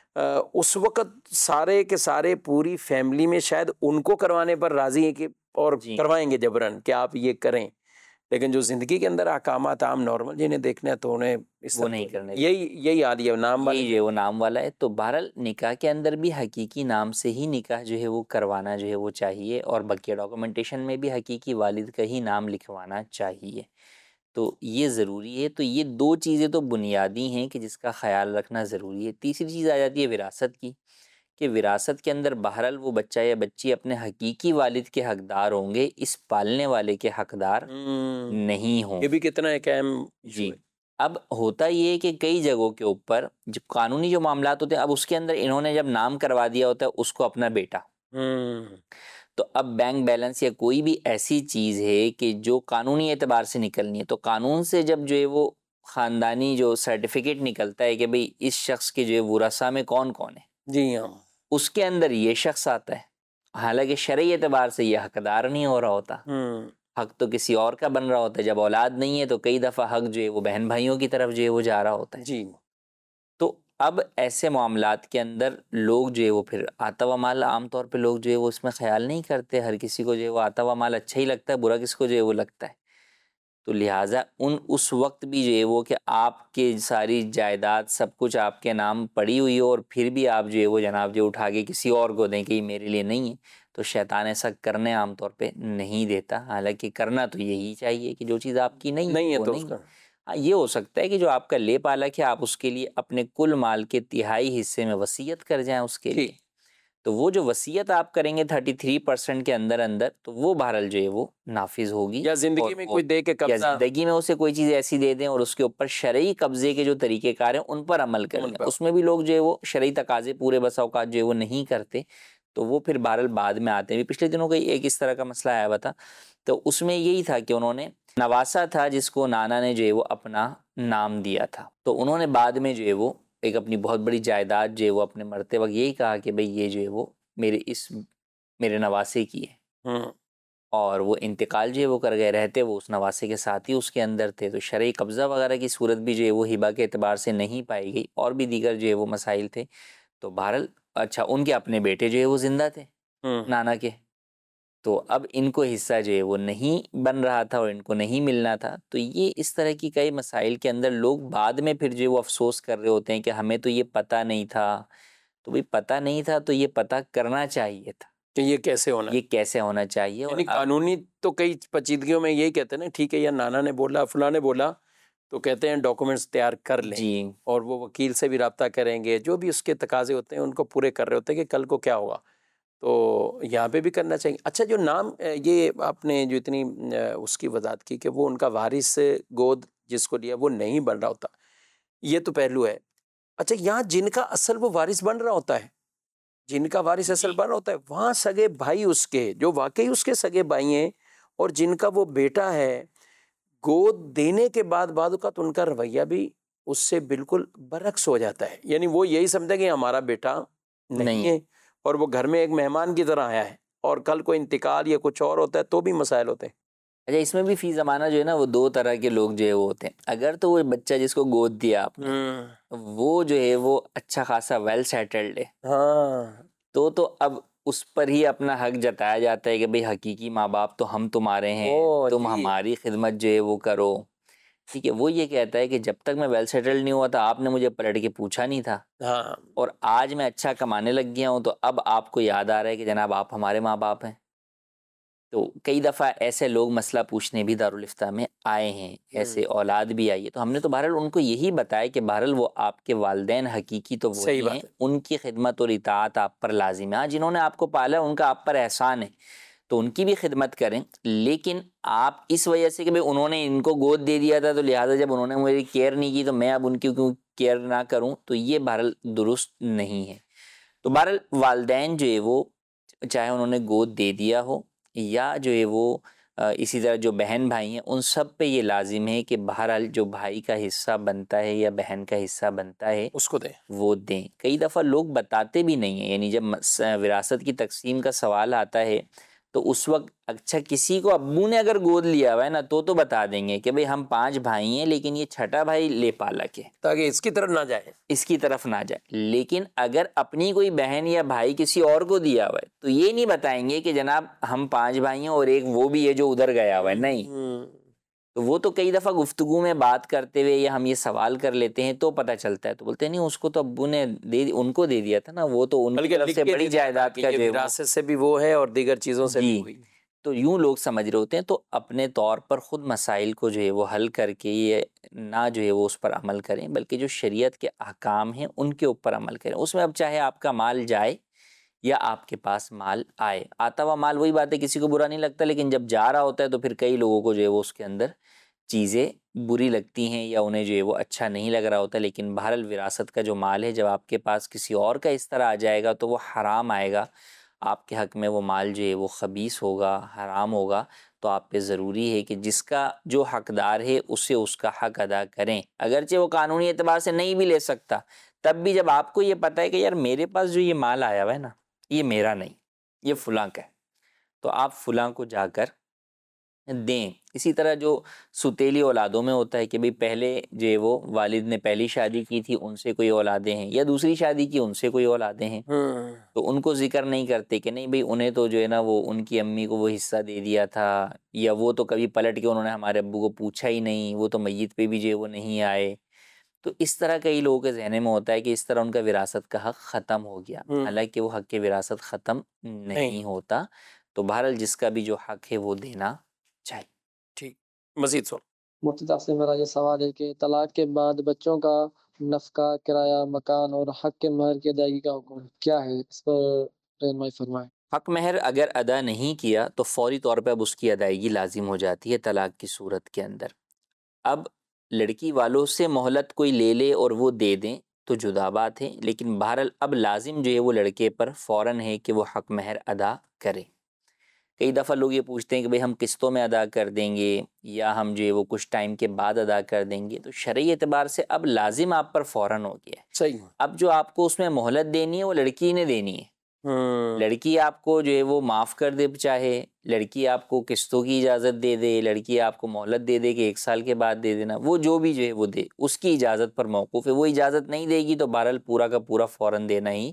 اس وقت سارے کے سارے پوری فیملی میں شاید ان کو کروانے پر راضی ہیں کہ اور کروائیں گے جبرن کہ آپ یہ کریں، لیکن جو زندگی کے اندر احکامات عام نارمل جنہیں دیکھنا ہے تو انہیں وہ نہیں کرنے، یہی عادی ہے نام والا، یہی وہ نام والا ہے. تو بہرحال نکاح کے اندر بھی حقیقی نام سے ہی نکاح جو ہے وہ کروانا جو ہے وہ چاہیے، اور بقیہ ڈاکومنٹیشن میں بھی حقیقی والد کا ہی نام لکھوانا چاہیے. تو یہ ضروری ہے. تو یہ دو چیزیں تو بنیادی ہیں کہ جس کا خیال رکھنا ضروری ہے. تیسری چیز آ جاتی ہے وراثت کی، کہ وراثت کے اندر بہرحال وہ بچہ یا بچی اپنے حقیقی والد کے حقدار ہوں گے، اس پالنے والے کے حقدار نہیں ہوں. یہ بھی کتنا ایک اہم جی. اب ہوتا یہ ہے کہ کئی جگہوں کے اوپر جب قانونی جو معاملات ہوتے ہیں، اب اس کے اندر انہوں نے جب نام کروا دیا ہوتا ہے اس کو اپنا بیٹا، تو اب بینک بیلنس یا کوئی بھی ایسی چیز ہے کہ جو قانونی اعتبار سے نکلنی ہے، تو قانون سے جب جو ہے وہ خاندانی جو سرٹیفکیٹ نکلتا ہے کہ بھئی اس شخص کے جو ہے ورثہ میں کون کون ہے، جی ہاں، اس کے اندر یہ شخص آتا ہے. حالانکہ شرعی اعتبار سے یہ حقدار نہیں ہو رہا ہوتا، حق تو کسی اور کا بن رہا ہوتا ہے. جب اولاد نہیں ہے تو کئی دفعہ حق جو ہے وہ بہن بھائیوں کی طرف جو ہے وہ جا رہا ہوتا ہے. جی. تو اب ایسے معاملات کے اندر لوگ جو ہے وہ پھر آتا و مال، عام طور پہ لوگ جو ہے وہ اس میں خیال نہیں کرتے. ہر کسی کو جو ہے وہ آتا و مال اچھا ہی لگتا ہے، برا کس کو جو ہے وہ لگتا ہے. تو لہٰذا اس وقت بھی جو ہے وہ کہ آپ کے ساری جائیداد سب کچھ آپ کے نام پڑی ہوئی ہو اور پھر بھی آپ جو ہے وہ جناب جو اٹھا کے کسی اور کو دیں کہ یہ میرے لیے نہیں ہے، تو شیطان ایسا کرنے عام طور پہ نہیں دیتا. حالانکہ کرنا تو یہی چاہیے کہ جو چیز آپ کی نہیں ہے تو نہیں. یہ ہو سکتا ہے کہ جو آپ کا لے پالک ہے آپ اس کے لیے اپنے کل مال کے تہائی حصے میں وصیت کر جائیں اس کے لیے، تو وہ جو وصیت آپ کریں گے 33% کے اندر تو وہ بہرحال جو ہے وہ نافذ ہوگی. یا زندگی میں کوئی دے کے قبضہ، یا زندگی میں اسے کوئی چیز ایسی دے دیں اور اس کے اوپر شرعی قبضے کے جو طریقہ کار ہیں ان پر عمل کریں. اس میں بھی لوگ جو ہے وہ شرعی تقاضے پورے بسا اوقات جو ہے وہ نہیں کرتے، تو وہ پھر بہرحال بعد میں آتے ہیں. پچھلے دنوں کا ایک اس طرح کا مسئلہ آیا ہوا تھا، تو اس میں یہی تھا کہ انہوں نے نواسا تھا جس کو نانا نے جو ہے وہ اپنا نام دیا تھا، تو انہوں نے بعد میں جو ہے وہ ایک اپنی بہت بڑی جائیداد جو ہے وہ اپنے مرتے وقت یہی کہا کہ بھئی یہ جو ہے وہ میرے نواسے کی ہے، اور وہ انتقال جو ہے وہ کر گئے. رہتے وہ اس نواسے کے ساتھ ہی اس کے اندر تھے، تو شرعی قبضہ وغیرہ کی صورت بھی جو ہے وہ ہبہ کے اعتبار سے نہیں پائی گئی، اور بھی دیگر جو ہے وہ مسائل تھے. تو بہرحال اچھا ان کے اپنے بیٹے جو ہے وہ زندہ تھے نانا کے، تو اب ان کو حصہ جو ہے وہ نہیں بن رہا تھا اور ان کو نہیں ملنا تھا. تو یہ اس طرح کی کئی مسائل کے اندر لوگ بعد میں پھر جو ہے وہ افسوس کر رہے ہوتے ہیں کہ ہمیں تو یہ پتہ نہیں تھا. تو بھئی پتہ نہیں تھا تو یہ پتہ کرنا چاہیے تھا کہ یہ کیسے ہونا یہ کیسے ہونا چاہیے. اور یعنی قانونی تو کئی پیچیدگیوں میں یہی کہتے ہیں نا، ٹھیک ہے یا نانا نے بولا فلاں نے بولا تو کہتے ہیں ڈاکومنٹس تیار کر لیں جی اور وہ وکیل سے بھی رابطہ کریں گے، جو بھی اس کے تقاضے ہوتے ہیں ان کو پورے کر رہے ہوتے ہیں کہ کل کو کیا ہوگا. تو یہاں پہ بھی کرنا چاہیے. اچھا جو نام یہ آپ نے جو اتنی اس کی وضاحت کی کہ وہ ان کا وارث گود جس کو لیا وہ نہیں بن رہا ہوتا، یہ تو پہلو ہے. اچھا یہاں جن کا اصل وہ وارث بن رہا ہوتا ہے، جن کا وارث اصل بن رہا ہوتا ہے، وہاں سگے بھائی اس کے جو واقعی اس کے سگے بھائی ہیں اور جن کا وہ بیٹا ہے، گود دینے کے بعد بعد اوقات ان کا رویہ بھی اس سے بالکل برعکس ہو جاتا ہے. یعنی وہ یہی سمجھتا ہے کہ ہمارا بیٹا نہیں ہے اور وہ گھر میں ایک مہمان کی طرح آیا ہے، اور کل کو انتقال یا کچھ اور ہوتا ہے تو بھی مسائل ہوتے ہیں. اچھا اس میں بھی فی زمانہ جو ہے نا وہ دو طرح کے لوگ جو ہے وہ ہوتے ہیں. اگر تو وہ بچہ جس کو گود دیا آپ نے وہ جو ہے وہ اچھا خاصا ویل سیٹلڈ ہے، ہاں تو اب اس پر ہی اپنا حق جتایا جاتا ہے کہ بھئی حقیقی ماں باپ تو ہم تمہارے ہیں، تم جی. ہماری خدمت جو ہے وہ کرو. ٹھیک ہے، وہ یہ کہتا ہے کہ جب تک میں ویل سیٹلڈ نہیں ہوا تھا آپ نے مجھے پلٹ کے پوچھا نہیں تھا، ہاں اور آج میں اچھا کمانے لگ گیا ہوں تو اب آپ کو یاد آ رہا ہے کہ جناب آپ ہمارے ماں باپ ہیں. تو کئی دفعہ ایسے لوگ مسئلہ پوچھنے بھی دارالفتہ میں آئے ہیں، ایسے اولاد بھی آئی ہے. تو ہم نے تو بہرحال ان کو یہی بتایا کہ بہرحال وہ آپ کے والدین حقیقی تو صحیح وہی بات ہیں، ہے. ان کی خدمت اور اطاعت آپ پر لازم ہے. ہاں جنہوں نے آپ کو پالا ان کا آپ پر احسان ہے تو ان کی بھی خدمت کریں، لیکن آپ اس وجہ سے کہ بھئی انہوں نے ان کو گود دے دیا تھا تو لہٰذا جب انہوں نے میری کیئر نہیں کی تو میں اب ان کی کیوں کیئر نہ کروں، تو یہ بہرحال درست نہیں ہے. تو بہرحال والدین جو ہے وہ چاہے انہوں نے گود دے دیا ہو یا جو ہے وہ اسی طرح جو بہن بھائی ہیں ان سب پہ یہ لازم ہے کہ بہرحال جو بھائی کا حصہ بنتا ہے یا بہن کا حصہ بنتا ہے اس کو دیں. وہ دیں. کئی دفعہ لوگ بتاتے بھی نہیں ہیں، یعنی جب وراثت کی تقسیم کا سوال آتا ہے تو اس وقت اچھا کسی کو ابو نے اگر گود لیا ہوا ہے نا تو بتا دیں گے کہ بھئی ہم 5 بھائی ہیں لیکن یہ چھٹا بھائی لے پالا کے تاکہ اس کی طرف نہ جائے. اس کی طرف نہ جائے. لیکن اگر اپنی کوئی بہن یا بھائی کسی اور کو دیا ہوا ہے تو یہ نہیں بتائیں گے کہ جناب ہم 5 بھائی ہیں اور ایک وہ بھی ہے جو ادھر گیا ہوا ہے، نہیں. تو وہ تو کئی دفعہ گفتگو میں بات کرتے ہوئے یا ہم یہ سوال کر لیتے ہیں تو پتہ چلتا ہے، تو بولتے ہیں نہیں اس کو تو ابو نے ان کو دے دیا تھا نا، وہ تو ان کی طرف سے بڑی جائیداد کا جو ہے وراثت سے بھی وہ ہے اور دیگر چیزوں سے بھی وہی. تو یوں لوگ سمجھ رہے ہوتے ہیں. تو اپنے طور پر خود مسائل کو جو ہے وہ حل کر کے یہ نہ جو ہے وہ اس پر عمل کریں، بلکہ جو شریعت کے احکام ہیں ان کے اوپر عمل کریں. اس میں اب چاہے آپ کا مال جائے یا آپ کے پاس مال آئے، آتا ہوا مال وہی بات ہے کسی کو برا نہیں لگتا، لیکن جب جا رہا ہوتا ہے تو پھر کئی لوگوں کو جو ہے وہ اس کے اندر چیزیں بری لگتی ہیں یا انہیں جو ہے وہ اچھا نہیں لگ رہا ہوتا. لیکن بہرحال وراثت کا جو مال ہے جب آپ کے پاس کسی اور کا اس طرح آ جائے گا تو وہ حرام آئے گا، آپ کے حق میں وہ مال جو ہے وہ خبیث ہوگا، حرام ہوگا. تو آپ پہ ضروری ہے کہ جس کا جو حقدار ہے اسے اس کا حق ادا کریں، اگرچہ وہ قانونی اعتبار سے نہیں بھی لے سکتا. تب بھی جب آپ کو یہ پتہ ہے کہ یار میرے پاس جو یہ مال آیا ہوا ہے نا یہ میرا نہیں، یہ فلاں کا ہے، تو آپ فلاں کو جا کر دیں. اسی طرح جو ستیلی اولادوں میں ہوتا ہے کہ بھئی پہلے جو ہے وہ والد نے پہلی شادی کی تھی ان سے کوئی اولادیں ہیں، یا دوسری شادی کی ان سے کوئی اولادیں ہیں، تو ان کو ذکر نہیں کرتے کہ نہیں بھئی انہیں تو جو ہے نا وہ ان کی امی کو وہ حصہ دے دیا تھا، یا وہ تو کبھی پلٹ کے انہوں نے ہمارے ابو کو پوچھا ہی نہیں، وہ تو میت پہ بھی جو ہے وہ نہیں آئے. تو اس طرح کئی لوگوں کے ذہن میں ہوتا ہے کہ اس طرح ان کا وراثت کا حق ختم ہو گیا، حالانکہ وہ حق وراثت ختم نہیں ہوتا. تو بہرحال جس کا بھی جو حق ہے وہ دینا چاہیے. ٹھیک، مزید سن. مفتی صاحب سے میرا یہ سوال ہے کہ طلاق کے بعد بچوں کا نفقہ، کرایہ، مکان اور حق کے مہر کی ادائیگی کا حکم کیا ہے، اس پر رہنمائی فرمائیں. حق مہر اگر ادا نہیں کیا تو فوری طور پہ اب اس کی ادائیگی لازم ہو جاتی ہے طلاق کی صورت کے اندر. اب لڑکی والوں سے مہلت کوئی لے لے اور وہ دے دیں تو جدا بات ہے، لیکن بہرحال اب لازم جو ہے وہ لڑکے پر فوراً ہے کہ وہ حق مہر ادا کرے. کئی دفعہ لوگ یہ پوچھتے ہیں کہ بھئی ہم قسطوں میں ادا کر دیں گے یا ہم جو ہے وہ کچھ ٹائم کے بعد ادا کر دیں گے. تو شرعی اعتبار سے اب لازم آپ پر فوراً ہو گیا ہے. صحیح. اب جو آپ کو اس میں مہلت دینی ہے وہ لڑکی نے دینی ہے. لڑکی آپ کو جو ہے وہ معاف کر دے، چاہے لڑکی آپ کو قسطوں کی اجازت دے دے، لڑکی آپ کو مہلت دے دے کہ 1 سال کے بعد دے دینا، وہ جو بھی جو ہے وہ دے، اس کی اجازت پر موقوف ہے. وہ اجازت نہیں دے گی تو بہرحال پورا کا پورا فوراً دینا ہی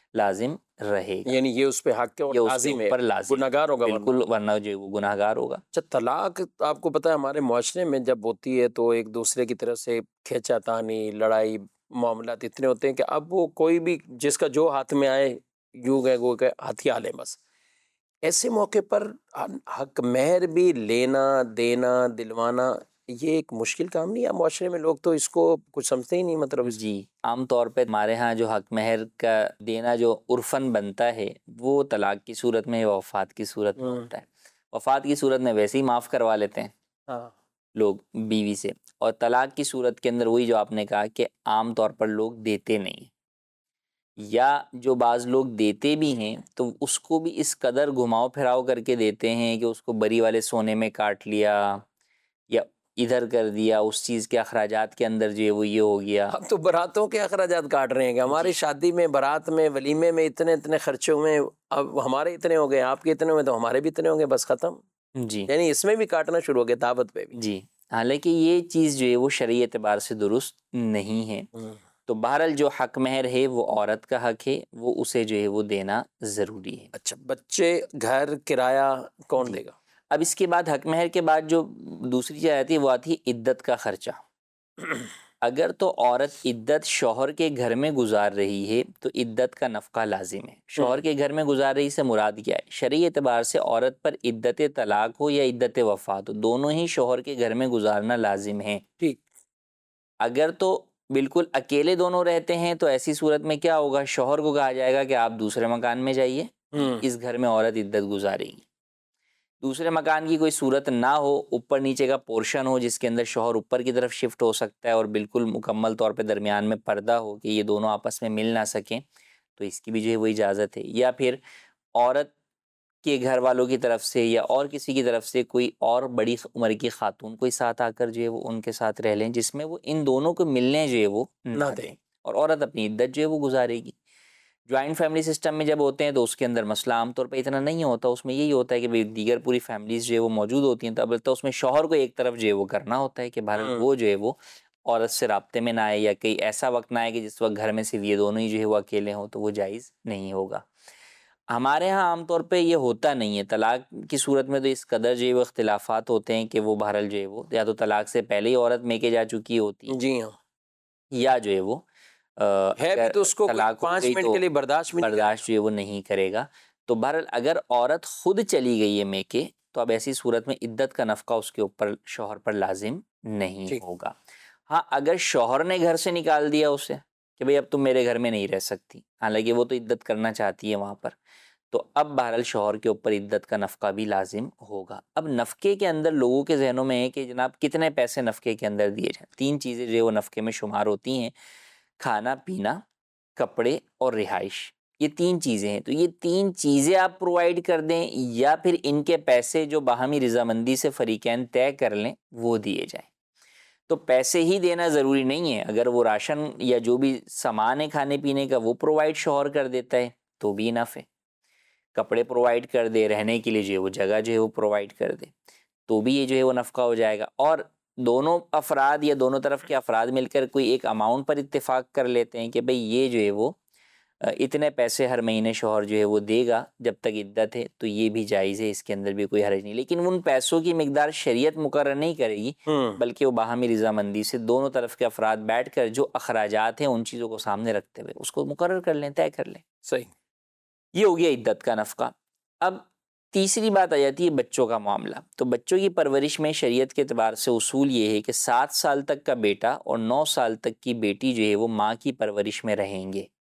لازم رہے گا، یعنی یہ اس پہ حق ہے اور یہ اس کے لازم ہے، اوپر لازم، گناہگار ہوگا ورنہ۔ بالکل، ورنہ جو وہ گناہ گار ہوگا۔ اچھا، طلاق آپ کو پتہ ہے ہمارے معاشرے میں جب ہوتی ہے تو ایک دوسرے کی طرف سے کھینچا تانی، لڑائی، معاملات اتنے ہوتے ہیں کہ اب وہ کوئی بھی جس کا جو ہاتھ میں آئے یوں گئے وہ کہ ہتھیا لیں بس۔ ایسے موقع پر حق مہر بھی لینا، دینا، دلوانا، یہ ایک مشکل کام نہیں ہے معاشرے میں؟ لوگ تو اس کو کچھ سمجھتے ہی نہیں، مطلب جی، عام طور پہ ہمارے ہاں جو حق مہر کا دینا جو عرفاً بنتا ہے وہ طلاق کی صورت میں یا وفات کی صورت میں ہوتا ہے۔ وفات کی صورت میں ویسے ہی معاف کروا لیتے ہیں ہاں، لوگ بیوی سے، اور طلاق کی صورت کے اندر وہی جو آپ نے کہا کہ عام طور پر لوگ دیتے نہیں، یا جو بعض لوگ دیتے بھی ہیں تو اس کو بھی اس قدر گھماؤ پھراؤ کر کے دیتے ہیں کہ اس کو بری والے سونے میں کاٹ لیا یا ادھر کر دیا، اس چیز کے اخراجات کے اندر جو ہے وہ یہ ہو گیا۔ اب تو براتوں کے اخراجات کاٹ رہے ہیں کہ ہماری شادی میں، برات میں، ولیمے میں اتنے خرچے ہوئے، اب ہمارے اتنے ہو گئے، آپ کے اتنے ہوئے تو ہمارے بھی اتنے ہوں گے، بس ختم۔ جی یعنی اس میں بھی کاٹنا شروع ہو گیا، دعوت پہ بھی۔ جی، حالانکہ یہ چیز جو ہے وہ شرعی اعتبار سے درست نہیں ہے۔ تو بہرحال جو حق مہر ہے وہ عورت کا حق ہے، وہ اسے جو ہے وہ دینا ضروری ہے۔ اچھا، بچے، گھر، کرایہ کون دے گا؟ اب اس کے بعد حق مہر کے بعد جو دوسری چیز آتی ہے وہ آتی ہے عدت کا خرچہ۔ اگر تو عورت عدت شوہر کے گھر میں گزار رہی ہے تو عدت کا نفقہ لازم ہے۔ شوہر کے گھر میں گزار رہی سے مراد کیا ہے؟ شرعی اعتبار سے عورت پر عدت طلاق ہو یا عدت وفات ہو، دونوں ہی شوہر کے گھر میں گزارنا لازم ہے۔ ٹھیک۔ اگر تو بالکل اکیلے دونوں رہتے ہیں تو ایسی صورت میں کیا ہوگا؟ شوہر کو کہا جائے گا کہ آپ دوسرے مکان میں جائیے، اس گھر میں عورت عدت گزارے گی۔ دوسرے مکان کی کوئی صورت نہ ہو، اوپر نیچے کا پورشن ہو جس کے اندر شوہر اوپر کی طرف شفٹ ہو سکتا ہے اور بالکل مکمل طور پہ درمیان میں پردہ ہو کہ یہ دونوں آپس میں مل نہ سکیں، تو اس کی بھی جو ہے وہ اجازت ہے۔ یا پھر عورت کے گھر والوں کی طرف سے یا اور کسی کی طرف سے کوئی اور بڑی عمر کی خاتون کوئی ساتھ آ کر جو ہے وہ ان کے ساتھ رہ لیں، جس میں وہ ان دونوں کو ملنے جو ہے وہ نہ دیں، اور عورت اپنی عدت جو ہے وہ گزارے گی۔ جوائنٹ فیملی سسٹم میں جب ہوتے ہیں تو اس کے اندر مسئلہ عام طور پہ اتنا نہیں ہوتا، اس میں یہی ہوتا ہے کہ دیگر پوری فیملیز جو ہے وہ موجود ہوتی ہیں، تو البتہ اس میں شوہر کو ایک طرف جو ہے وہ کرنا ہوتا ہے کہ بھارت وہ جو ہے وہ عورت سے رابطے میں نہ آئے، یا کئی ایسا وقت نہ آئے کہ جس وقت گھر میں صرف یہ دونوں ہی جو ہے وہ اکیلے ہوں، تو وہ جائز نہیں ہوگا۔ ہمارے ہاں عام طور پہ یہ ہوتا نہیں ہے۔ طلاق کی صورت میں تو اس قدر جو ہے وہ اختلافات ہوتے ہیں کہ وہ بہرحال جو ہے وہ یا تو طلاق سے پہلے ہی عورت میکے جا چکی ہوتی ہے، جی ہاں، یا جو ہے وہ ہے بھی تو اس کو طلاق ہو 5 گئی منٹ تو کے لیے برداشت بھی نہیں برداشت جو ہے وہ نہیں کرے گا۔ تو بہرحال اگر عورت خود چلی گئی ہے میکے تو اب ایسی صورت میں عدت کا نفقہ اس کے اوپر شوہر پر لازم نہیں ہوگا۔ ہاں، اگر شوہر نے گھر سے نکال دیا اسے کہ بھئی اب تم میرے گھر میں نہیں رہ سکتی، حالانکہ وہ تو عدت کرنا چاہتی ہے وہاں پر، تو اب بہرحال شوہر کے اوپر عدت کا نفقہ بھی لازم ہوگا۔ اب نفقے کے اندر لوگوں کے ذہنوں میں ہے کہ جناب کتنے پیسے نفقے کے اندر دیے جائیں۔ 3 چیزیں جو ہے وہ نفقے میں شمار ہوتی ہیں: کھانا پینا، کپڑے اور رہائش۔ یہ 3 چیزیں ہیں، تو یہ 3 چیزیں آپ پرووائڈ کر دیں یا پھر ان کے پیسے جو باہمی رضامندی سے فریقین طے کر لیں وہ دیے جائیں۔ تو پیسے ہی دینا ضروری نہیں ہے، اگر وہ راشن یا جو بھی سامان ہے کھانے پینے کا وہ پرووائڈ شوہر کر دیتا ہے تو بھی انف ہے، کپڑے پرووائڈ کر دے، رہنے کے لیے جو ہے وہ جگہ جو ہے وہ پرووائڈ کر دے تو بھی یہ جو ہے وہ نفقہ ہو جائے گا۔ اور دونوں افراد یا دونوں طرف کے افراد مل کر کوئی ایک اماؤنٹ پر اتفاق کر لیتے ہیں کہ بھئی یہ جو ہے وہ اتنے پیسے ہر مہینے شوہر جو ہے وہ دے گا جب تک عدت ہے، تو یہ بھی جائز ہے، اس کے اندر بھی کوئی حرج نہیں۔ لیکن ان پیسوں کی مقدار شریعت مقرر نہیں کرے گی، بلکہ وہ باہمی رضامندی سے دونوں طرف کے افراد بیٹھ کر جو اخراجات ہیں ان چیزوں کو سامنے رکھتے ہوئے اس کو مقرر کر لیں، طے کر لیں۔ صحیح، یہ ہو گیا عدت کا نفقہ۔ اب تیسری بات آ جاتی ہے بچوں کا معاملہ۔ تو بچوں کی پرورش میں شریعت کے اعتبار سے اصول یہ ہے کہ 7 سال تک کا بیٹا اور 9 سال تک کی بیٹی جو ہے وہ ماں کی پرورش میں رہیں گے،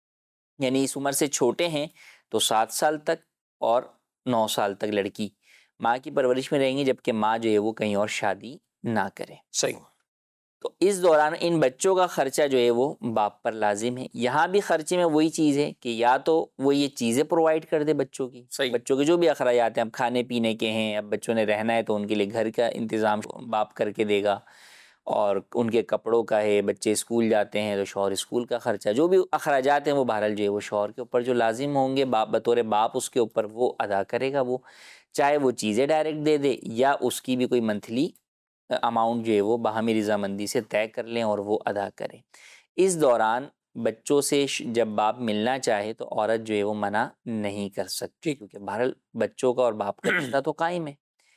یعنی اس عمر سے چھوٹے ہیں تو 7 سال تک اور 9 سال تک لڑکی ماں کی پرورش میں رہیں گی، جبکہ ماں جو ہے وہ کہیں اور شادی نہ کرے۔ صحیح۔ تو اس دوران ان بچوں کا خرچہ جو ہے وہ باپ پر لازم ہے۔ یہاں بھی خرچے میں وہی چیز ہے کہ یا تو وہ یہ چیزیں پرووائڈ کر دے بچوں کی، بچوں کے جو بھی اخراجات ہیں، اب کھانے پینے کے ہیں، اب بچوں نے رہنا ہے تو ان کے لیے گھر کا انتظام باپ کر کے دے گا، اور ان کے کپڑوں کا ہے، بچے اسکول جاتے ہیں تو شوہر اسکول کا خرچہ، جو بھی اخراجات ہیں وہ بہرحال جو ہے وہ شوہر کے اوپر جو لازم ہوں گے بطور باپ اس کے اوپر وہ ادا کرے گا، وہ چاہے وہ چیزیں ڈائریکٹ دے دے یا اس کی بھی کوئی منتھلی اماؤنٹ جو ہے وہ باہمی رضامندی سے طے کر لیں اور وہ ادا کریں۔ اس دوران بچوں سے جب باپ ملنا چاہے تو عورت جو ہے وہ منع نہیں کر سکتی، کیونکہ بہرحال بچوں کا اور باپ کا رشتہ تو قائم ہے.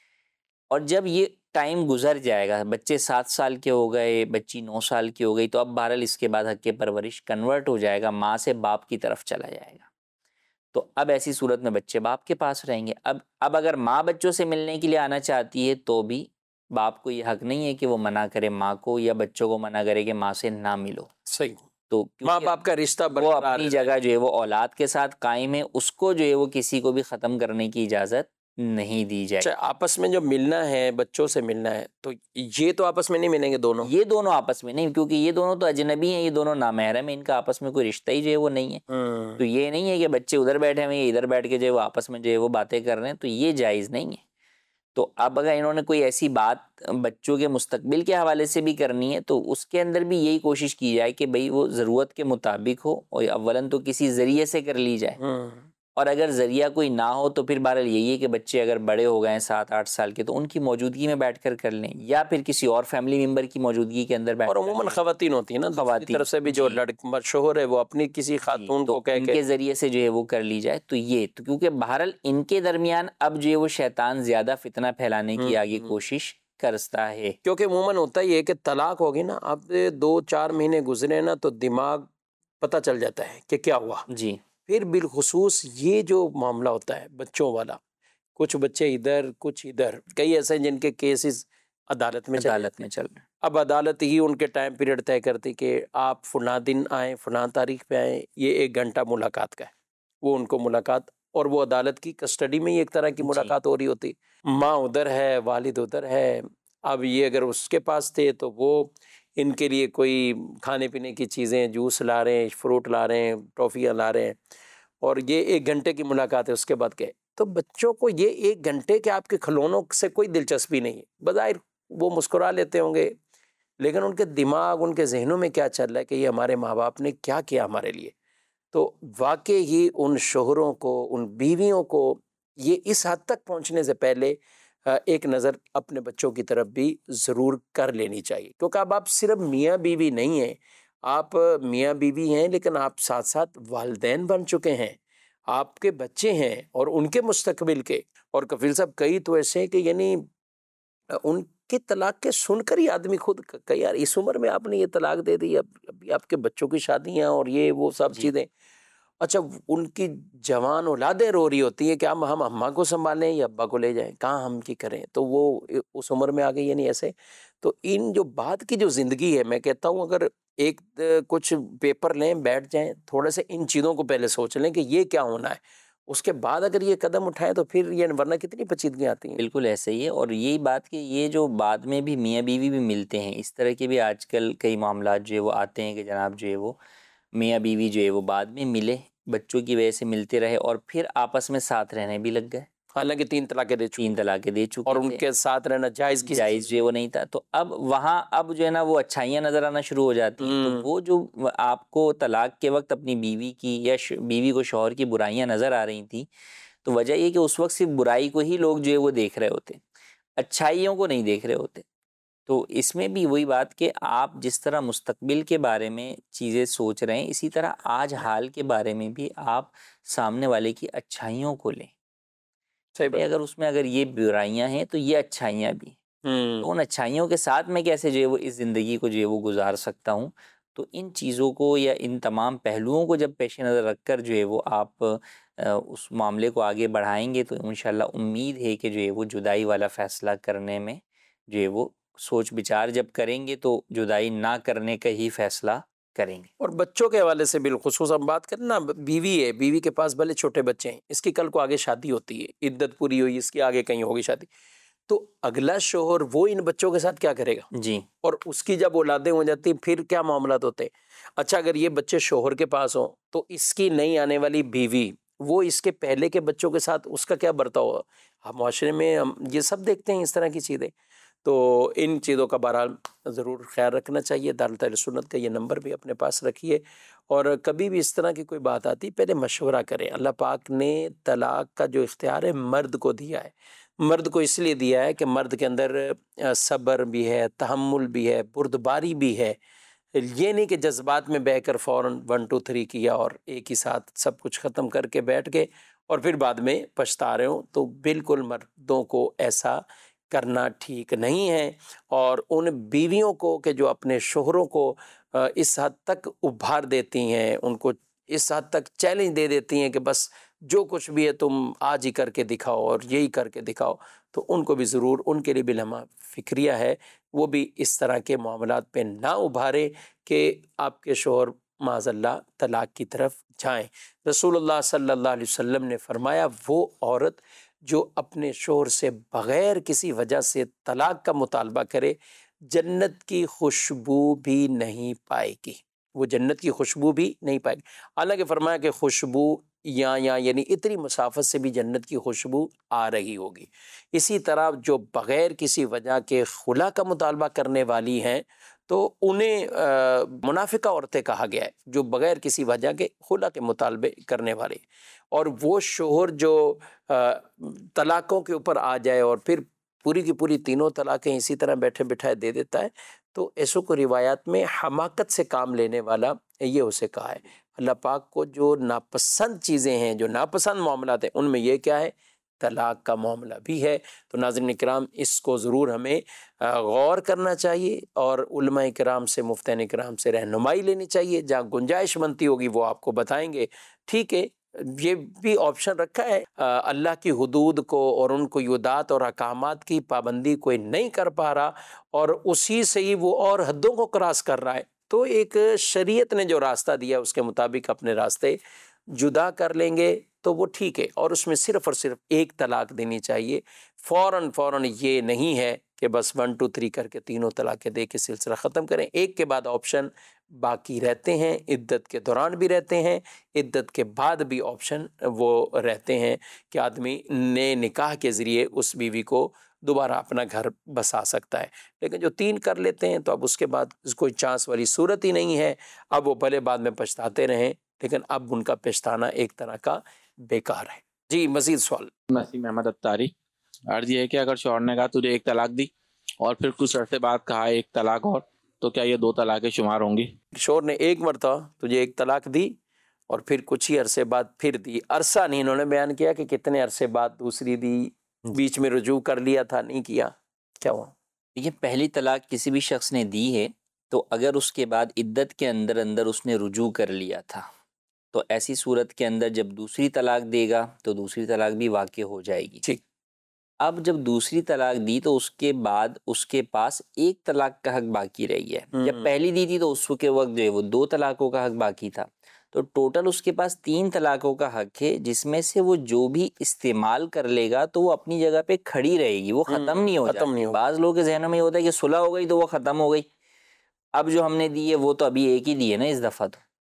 اور جب یہ ٹائم گزر جائے گا، بچے 7 سال کے ہو گئے، بچی 9 سال کی ہو گئی، تو اب بہرحال اس کے بعد حق پرورش کنورٹ ہو جائے گا، ماں سے باپ کی طرف چلا جائے گا. تو اب ایسی صورت میں بچے باپ کے پاس رہیں گے. اب اگر ماں بچوں سے ملنے کے لیے آنا چاہتی ہے تو بھی باپ کو یہ حق نہیں ہے کہ وہ منع کرے ماں کو، یا بچوں کو منع کرے کہ ماں سے نہ ملو. صحیح. تو ماں باپ کا رشتہ وہ برقرار اپنی جگہ جو ہے وہ اولاد کے ساتھ قائم ہے، اس کو جو ہے وہ کسی کو بھی ختم کرنے کی اجازت نہیں دی جائے. اچھا، آپس میں جو ملنا ہے، بچوں سے ملنا ہے، تو یہ تو آپس میں نہیں ملیں گے دونوں؟ یہ دونوں آپس میں نہیں، کیونکہ یہ دونوں تو اجنبی ہیں، یہ دونوں نامحرم ہیں، ان کا آپس میں کوئی رشتہ ہی جو ہے وہ نہیں ہے. تو یہ نہیں ہے کہ بچے ادھر بیٹھے ہوئے ہیں، ادھر بیٹھ کے جو ہے وہ آپس میں جو ہے وہ باتیں کر رہے ہیں، تو یہ جائز نہیں ہے. تو اب اگر انہوں نے کوئی ایسی بات بچوں کے مستقبل کے حوالے سے بھی کرنی ہے تو اس کے اندر بھی یہی کوشش کی جائے کہ بھئی وہ ضرورت کے مطابق ہو، اور اولاً تو کسی ذریعے سے کر لی جائے. اور اگر ذریعہ کوئی نہ ہو تو پھر بہرحال یہی ہے کہ بچے اگر بڑے ہو گئے ہیں 7-8 سال کے، تو ان کی موجودگی میں بیٹھ کر لیں، یا پھر کسی اور فیملی ممبر کی موجودگی کے اندر بیٹھ اور کر عموماً خواتین ہوتی ہیں نا، دوسری طرف سے بھی جو شوہر ہے وہ اپنی کسی خاتون کو کہہ ان کے کے ذریعے سے جو ہے وہ کر لی جائے. تو یہ تو کیونکہ بہرحال ان کے درمیان اب جو ہے وہ شیطان زیادہ فتنہ پھیلانے کی آگے کوشش کرتا ہے. کیونکہ عموماً ہوتا ہی ہے کہ طلاق ہوگی نا، اب 2-4 مہینے گزرے نا تو دماغ پتہ چل جاتا ہے کہ کیا ہوا. جی. پھر بالخصوص یہ جو معاملہ ہوتا ہے بچوں والا، کچھ بچے ادھر کچھ ادھر، کئی ایسے ہیں جن کے کیسز عدالت میں چل رہے ہیں. اب عدالت ہی ان کے ٹائم پیریڈ طے کرتی کہ آپ فلاں دن آئیں، فلاں تاریخ پہ آئیں، یہ 1 گھنٹہ ملاقات کا ہے. وہ ان کو ملاقات، اور وہ عدالت کی کسٹڈی میں ہی ایک طرح کی ملاقات ہو رہی ہوتی. ماں ادھر ہے، والد ادھر ہے. اب یہ اگر اس کے پاس تھے تو وہ ان کے لیے کوئی کھانے پینے کی چیزیں، جوس لا رہے ہیں، فروٹ لا رہے ہیں، ٹافیاں لا رہے ہیں، اور یہ 1 گھنٹے کی ملاقات ہے. اس کے بعد کہ تو بچوں کو یہ 1 گھنٹے کے آپ کے کھلونوں سے کوئی دلچسپی نہیں ہے. بظاہر وہ مسکرا لیتے ہوں گے، لیکن ان کے دماغ، ان کے ذہنوں میں کیا چل رہا ہے کہ یہ ہمارے ماں باپ نے کیا کیا ہمارے لیے. تو واقعی ہی ان شوہروں کو، ان بیویوں کو یہ اس حد تک پہنچنے سے پہلے ایک نظر اپنے بچوں کی طرف بھی ضرور کر لینی چاہیے. کیونکہ اب آپ صرف میاں بیوی نہیں ہیں، آپ میاں بیوی ہیں لیکن آپ ساتھ ساتھ والدین بن چکے ہیں، آپ کے بچے ہیں اور ان کے مستقبل کے. اور کفیل صاحب کئی تو ایسے ہیں کہ یعنی ان کے طلاق کے سن کر ہی آدمی خود کہ یار اس عمر میں آپ نے یہ طلاق دے دی، ابھی آپ کے بچوں کی شادیاں اور یہ وہ سب چیزیں. اچھا، ان کی جوان اولادیں رو رہی ہوتی ہیں کہ ہم اماں کو سنبھالیں یا ابا کو لے جائیں، کہاں ہم کی کریں. تو وہ اس عمر میں آ گئی. یعنی ایسے تو ان جو بعد کی جو زندگی ہے، میں کہتا ہوں اگر ایک کچھ پیپر لیں، بیٹھ جائیں، تھوڑے سے ان چیزوں کو پہلے سوچ لیں کہ یہ کیا ہونا ہے، اس کے بعد اگر یہ قدم اٹھائیں تو پھر یہ ورنہ کتنی پیچیدگیاں آتی ہیں. بالکل ایسے ہی ہے. اور یہی بات کہ یہ جو بعد میں بھی میاں بیوی بھی ملتے ہیں، اس طرح کے بھی آج کل کئی معاملات جو ہے وہ آتے ہیں کہ جناب جو ہے وہ میاں بیوی جو ہے وہ بعد میں ملے، بچوں کی وجہ سے ملتے رہے، اور پھر آپس میں ساتھ رہنے بھی لگ گئے، حالانکہ 3 طلاقیں دے چکے، 3 طلاقیں دے چکے اور ان کے ساتھ رہنا جائز جو ہے وہ نہیں تھا. تو اب وہاں اب جو ہے نا وہ اچھائیاں نظر آنا شروع ہو جاتی ہیں. تو وہ جو آپ کو طلاق کے وقت اپنی بیوی کی یا بیوی کو شوہر کی برائیاں نظر آ رہی تھیں، تو وجہ یہ کہ اس وقت صرف برائی کو ہی لوگ جو ہے وہ دیکھ رہے ہوتے، اچھائیوں کو نہیں دیکھ رہے ہوتے. تو اس میں بھی وہی بات کہ آپ جس طرح مستقبل کے بارے میں چیزیں سوچ رہے ہیں، اسی طرح آج حال کے بارے میں بھی آپ سامنے والے کی اچھائیوں کو لیں. اگر اس میں اگر یہ برائیاں ہیں تو یہ اچھائیاں بھی ہیں، تو ان اچھائیوں کے ساتھ میں کیسے جو ہے وہ اس زندگی کو جو ہے وہ گزار سکتا ہوں. تو ان چیزوں کو یا ان تمام پہلوؤں کو جب پیش نظر رکھ کر جو ہے وہ آپ اس معاملے کو آگے بڑھائیں گے تو انشاءاللہ امید ہے کہ جو ہے وہ جدائی والا فیصلہ کرنے میں جو ہے وہ سوچ بچار جب کریں گے تو جدائی نہ کرنے کا ہی فیصلہ کریں گے. اور بچوں کے حوالے سے بالخصوص ہم بات کریں نا، بیوی ہے، بیوی کے پاس بھلے چھوٹے بچے ہیں، اس کی کل کو آگے شادی ہوتی ہے، عدت پوری ہوئی، اس کی آگے کہیں ہوگی شادی، تو اگلا شوہر وہ ان بچوں کے ساتھ کیا کرے گا؟ جی. اور اس کی جب اولادیں ہو جاتی ہیں پھر کیا معاملات ہوتے ہیں؟ اچھا، اگر یہ بچے شوہر کے پاس ہوں تو اس کی نئی آنے والی بیوی وہ اس کے پہلے کے بچوں کے ساتھ اس کا کیا برتاؤ ہوا؟ ہم معاشرے میں ہم یہ سب دیکھتے ہیں اس طرح کی چیزیں. تو ان چیزوں کا بہرحال ضرور خیال رکھنا چاہیے. دارالحکومت اہل سنت کا یہ نمبر بھی اپنے پاس رکھیے، اور کبھی بھی اس طرح کی کوئی بات آتی پہلے مشورہ کریں. اللہ پاک نے طلاق کا جو اختیار ہے مرد کو دیا ہے، مرد کو اس لیے دیا ہے کہ مرد کے اندر صبر بھی ہے، تحمل بھی ہے، بردباری بھی ہے. یہ نہیں کہ جذبات میں بہہ کر فوراً 1 2 3 کیا اور ایک ہی ساتھ سب کچھ ختم کر کے بیٹھ گئے اور پھر بعد میں پچھتا رہے ہوں، تو بالکل مردوں کو ایسا کرنا ٹھیک نہیں ہے۔ اور ان بیویوں کو کہ جو اپنے شوہروں کو اس حد تک ابھار دیتی ہیں، ان کو اس حد تک چیلنج دے دیتی ہیں کہ بس جو کچھ بھی ہے تم آج ہی کر کے دکھاؤ اور یہی کر کے دکھاؤ، تو ان کو بھی ضرور، ان کے لیے بھی لمحہ فکریہ ہے، وہ بھی اس طرح کے معاملات پہ نہ ابھارے کہ آپ کے شوہر معاذ اللہ طلاق کی طرف جائیں۔ رسول اللہ صلی اللہ علیہ وسلم نے فرمایا وہ عورت جو اپنے شوہر سے بغیر کسی وجہ سے طلاق کا مطالبہ کرے جنت کی خوشبو بھی نہیں پائے گی، وہ جنت کی خوشبو بھی نہیں پائے گی۔ حالانکہ فرمایا کہ خوشبو یہاں یعنی اتنی مسافت سے بھی جنت کی خوشبو آ رہی ہوگی۔ اسی طرح جو بغیر کسی وجہ کے خلا کا مطالبہ کرنے والی ہیں تو انہیں منافقہ عورتیں کہا گیا ہے، جو بغیر کسی وجہ کے خلا کے مطالبے کرنے والے۔ اور وہ شوہر جو طلاقوں کے اوپر آ جائے اور پھر پوری کی پوری تینوں طلاقیں اسی طرح بیٹھے بٹھائے دے دیتا ہے، تو ایسوں کو روایات میں حماقت سے کام لینے والا یہ اسے کہا ہے۔ اللہ پاک کو جو ناپسند چیزیں ہیں، جو ناپسند معاملات ہیں، ان میں یہ کیا ہے؟ طلاق کا معاملہ بھی ہے۔ تو ناظرین کرام، اس کو ضرور ہمیں غور کرنا چاہیے اور علماء کرام سے، مفتین کرام سے رہنمائی لینی چاہیے۔ جہاں گنجائش بنتی ہوگی وہ آپ کو بتائیں گے، ٹھیک ہے۔ یہ بھی آپشن رکھا ہے، اللہ کی حدود کو اور ان کو یودات اور احکامات کی پابندی کوئی نہیں کر پا رہا اور اسی سے ہی وہ اور حدوں کو کراس کر رہا ہے، تو ایک شریعت نے جو راستہ دیا اس کے مطابق اپنے راستے جدا کر لیں گے تو وہ ٹھیک ہے۔ اور اس میں صرف اور صرف ایک طلاق دینی چاہیے، فوراً یہ نہیں ہے کہ بس 1 2 3 کر کے تینوں طلاقیں دے کے سلسلہ ختم کریں۔ ایک کے بعد آپشن باقی رہتے ہیں، عدت کے دوران بھی رہتے ہیں، عدت کے بعد بھی آپشن وہ رہتے ہیں کہ آدمی نئے نکاح کے ذریعے اس بیوی کو دوبارہ اپنا گھر بسا سکتا ہے۔ لیکن جو 3 کر لیتے ہیں تو اب اس کے بعد کوئی چانس والی صورت ہی نہیں ہے، اب وہ بھلے بعد میں پچھتاتے رہیں لیکن اب ان کا پچھتانا ایک طرح کا بیکار ہے۔ جی مزید سوال۔ نسیم احمد اتاری، عرض یہ ہے کہ اگر شوہر نے کہا تجھے 1 طلاق دی اور پھر کچھ عرصے بعد کہا 1 طلاق اور، تو کیا یہ 2 طلاقیں شمار ہوں گی؟ شوہر نے ایک مرتبہ تجھے 1 طلاق دی اور پھر کچھ ہی عرصے بعد پھر دی، عرصہ نہیں انہوں نے بیان کیا کہ کتنے عرصے بعد دوسری دی، بیچ میں رجوع کر لیا تھا نہیں کیا، کیا ہوا؟ یہ پہلی طلاق کسی بھی شخص نے دی ہے تو اگر اس کے بعد عدت کے اندر اس نے رجوع کر لیا تھا تو ایسی صورت کے اندر جب دوسری طلاق دے گا تو دوسری طلاق بھی واقع ہو جائے گی۔ ٹھیک۔ اب جب دوسری طلاق دی تو اس کے بعد اس کے پاس 1 طلاق کا حق باقی رہی ہے۔ جب پہلی دی تھی تو اس کے وقت جو ہے وہ 2 طلاقوں کا حق باقی تھا، تو ٹوٹل اس کے پاس 3 طلاقوں کا حق ہے، جس میں سے وہ جو بھی استعمال کر لے گا تو وہ اپنی جگہ پہ کھڑی رہے گی، وہ ختم نہیں ہو جاتی۔ بعض لوگوں کے ذہنوں میں یہ ہوتا ہے کہ صلح ہو گئی تو وہ ختم ہو گئی، اب جو ہم نے دی ہے وہ تو ابھی 1 ہی دی ہے نا اس دفعہ،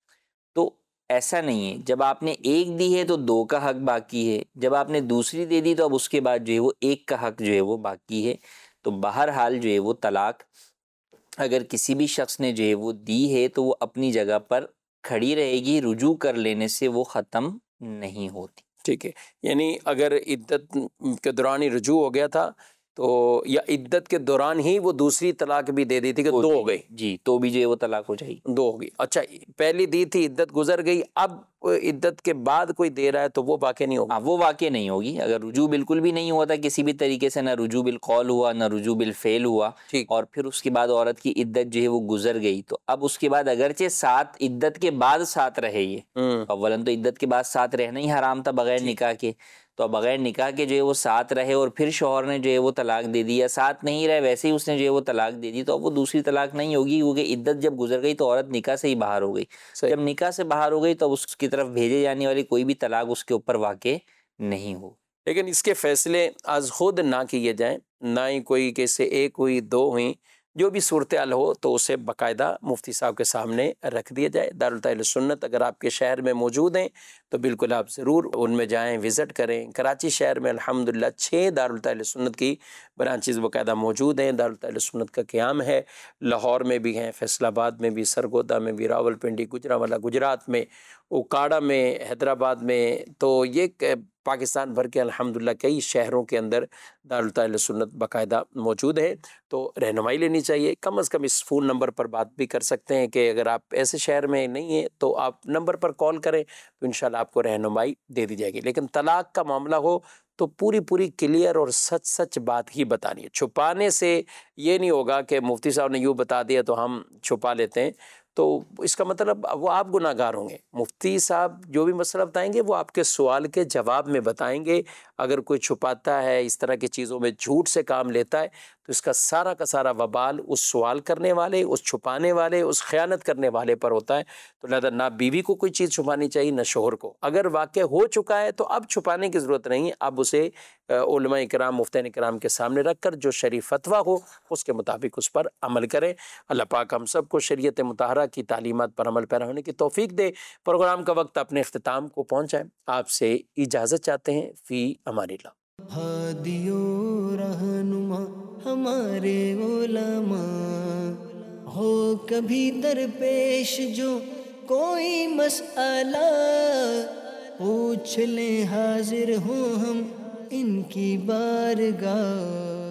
تو ایسا نہیں ہے۔ جب آپ نے 1 دی ہے تو 2 کا حق باقی ہے، جب آپ نے دوسری دے دی تو اب اس کے بعد جو ہے وہ 1 کا حق جو ہے وہ باقی ہے۔ تو بہرحال جو ہے وہ طلاق اگر کسی بھی شخص نے جو ہے وہ دی ہے تو وہ اپنی جگہ پر کھڑی رہے گی، رجوع کر لینے سے وہ ختم نہیں ہوتی۔ ٹھیک ہے، یعنی اگر عدت کے دوران ہی رجوع ہو گیا تھا تو یا عدت کے دوران ہی وہ دوسری طلاق بھی دے دی تھی کہ 2 ہو گئی، جی تو بھی جو ہے وہ طلاق ہو جائے گی، 2 ہو گئی۔ اچھا پہلی دی تھی، عدت گزر گئی، اب عدت کے بعد کوئی دے رہا ہے تو وہ واقع نہیں ہوگی؟ ہاں وہ واقع نہیں ہوگی۔ اگر رجوع بالکل بھی نہیں ہوا تھا کسی بھی طریقے سے، نہ رجوع بالقول ہوا نہ رجوع بالفعل ہوا، اور پھر اس کے بعد عورت کی عدت جو ہے وہ گزر گئی، تو اب اس کے بعد اگرچہ ساتھ عدت کے بعد ساتھ رہے، یہ اولاً تو عدت کے بعد ساتھ رہنا ہی حرام تھا بغیر نکاح کے، تو بغیر نکاح کے جو ہے وہ ساتھ رہے اور پھر شوہر نے جو ہے وہ طلاق دے دی، یا ساتھ نہیں رہے ویسے ہی اس نے جو ہے وہ طلاق دے دی، تو اب وہ دوسری طلاق نہیں ہوگی، کیونکہ عدت جب گزر گئی تو عورت نکاح سے ہی باہر ہو گئی۔ جب نکاح سے باہر ہو گئی تو اس کی طرف بھیجے جانے والی کوئی بھی طلاق اس کے اوپر واقع نہیں ہو۔ لیکن اس کے فیصلے از خود نہ کیے جائیں، نہ ہی کوئی کیسے 1 ہوئی 2 ہوئیں، جو بھی صورتحال ہو تو اسے باقاعدہ مفتی صاحب کے سامنے رکھ دیا جائے۔ دارالتحفظ سنت اگر آپ کے شہر میں موجود ہیں تو بالکل آپ ضرور ان میں جائیں، وزٹ کریں۔ کراچی شہر میں الحمدللہ 6 دارالتحفظ سنت کی برانچز باقاعدہ موجود ہیں، دارالتحفظ سنت کا قیام ہے۔ لاہور میں بھی ہیں، فیصل آباد میں بھی، سرگودا میں بھی، راول پنڈی، گجرانوالہ گجرات میں، اوکاڑا میں، حیدرآباد میں، تو یہ پاکستان بھر کے الحمدللہ کئی شہروں کے اندر دارالتحفظ سنت باقاعدہ موجود ہے۔ تو رہنمائی لینی چاہیے، کم از کم اس فون نمبر پر بات بھی کر سکتے ہیں کہ اگر آپ ایسے شہر میں نہیں ہیں تو آپ نمبر پر کال کریں تو انشاءاللہ آپ کو رہنمائی دے دی جائے گی۔ لیکن طلاق کا معاملہ ہو تو پوری کلیئر اور سچ بات ہی بتانی ہے۔ چھپانے سے یہ نہیں ہوگا کہ مفتی صاحب نے یوں بتا دیا تو ہم چھپا لیتے ہیں، تو اس کا مطلب وہ آپ گناہ گار ہوں گے۔ مفتی صاحب جو بھی مسئلہ بتائیں گے وہ آپ کے سوال کے جواب میں بتائیں گے۔ اگر کوئی چھپاتا ہے، اس طرح کی چیزوں میں جھوٹ سے کام لیتا ہے تو اس کا سارا وبال اس سوال کرنے والے، اس چھپانے والے، اس خیانت کرنے والے پر ہوتا ہے۔ تو لہذا نہ بیوی کو کوئی چیز چھپانی چاہیے نہ شوہر کو۔ اگر واقع ہو چکا ہے تو اب چھپانے کی ضرورت نہیں ہے، اب اسے علماء کرام، مفتیان کرام کے سامنے رکھ کر جو شرعی فتویٰ ہو اس کے مطابق اس پر عمل کریں۔ اللہ پاک ہم سب کو شریعت مطہرہ کی تعلیمات پر عمل پیرا ہونے کی توفیق دے۔ پروگرام کا وقت اپنے اختتام کو پہنچا ہے، آپ سے اجازت چاہتے ہیں، فی امان اللہ۔ ہادی و رہنما ہمارے علماء، ہو کبھی درپیش جو کوئی مسئلہ، پوچھ لیں حاضر ہوں ہم ان کی بارگاہ۔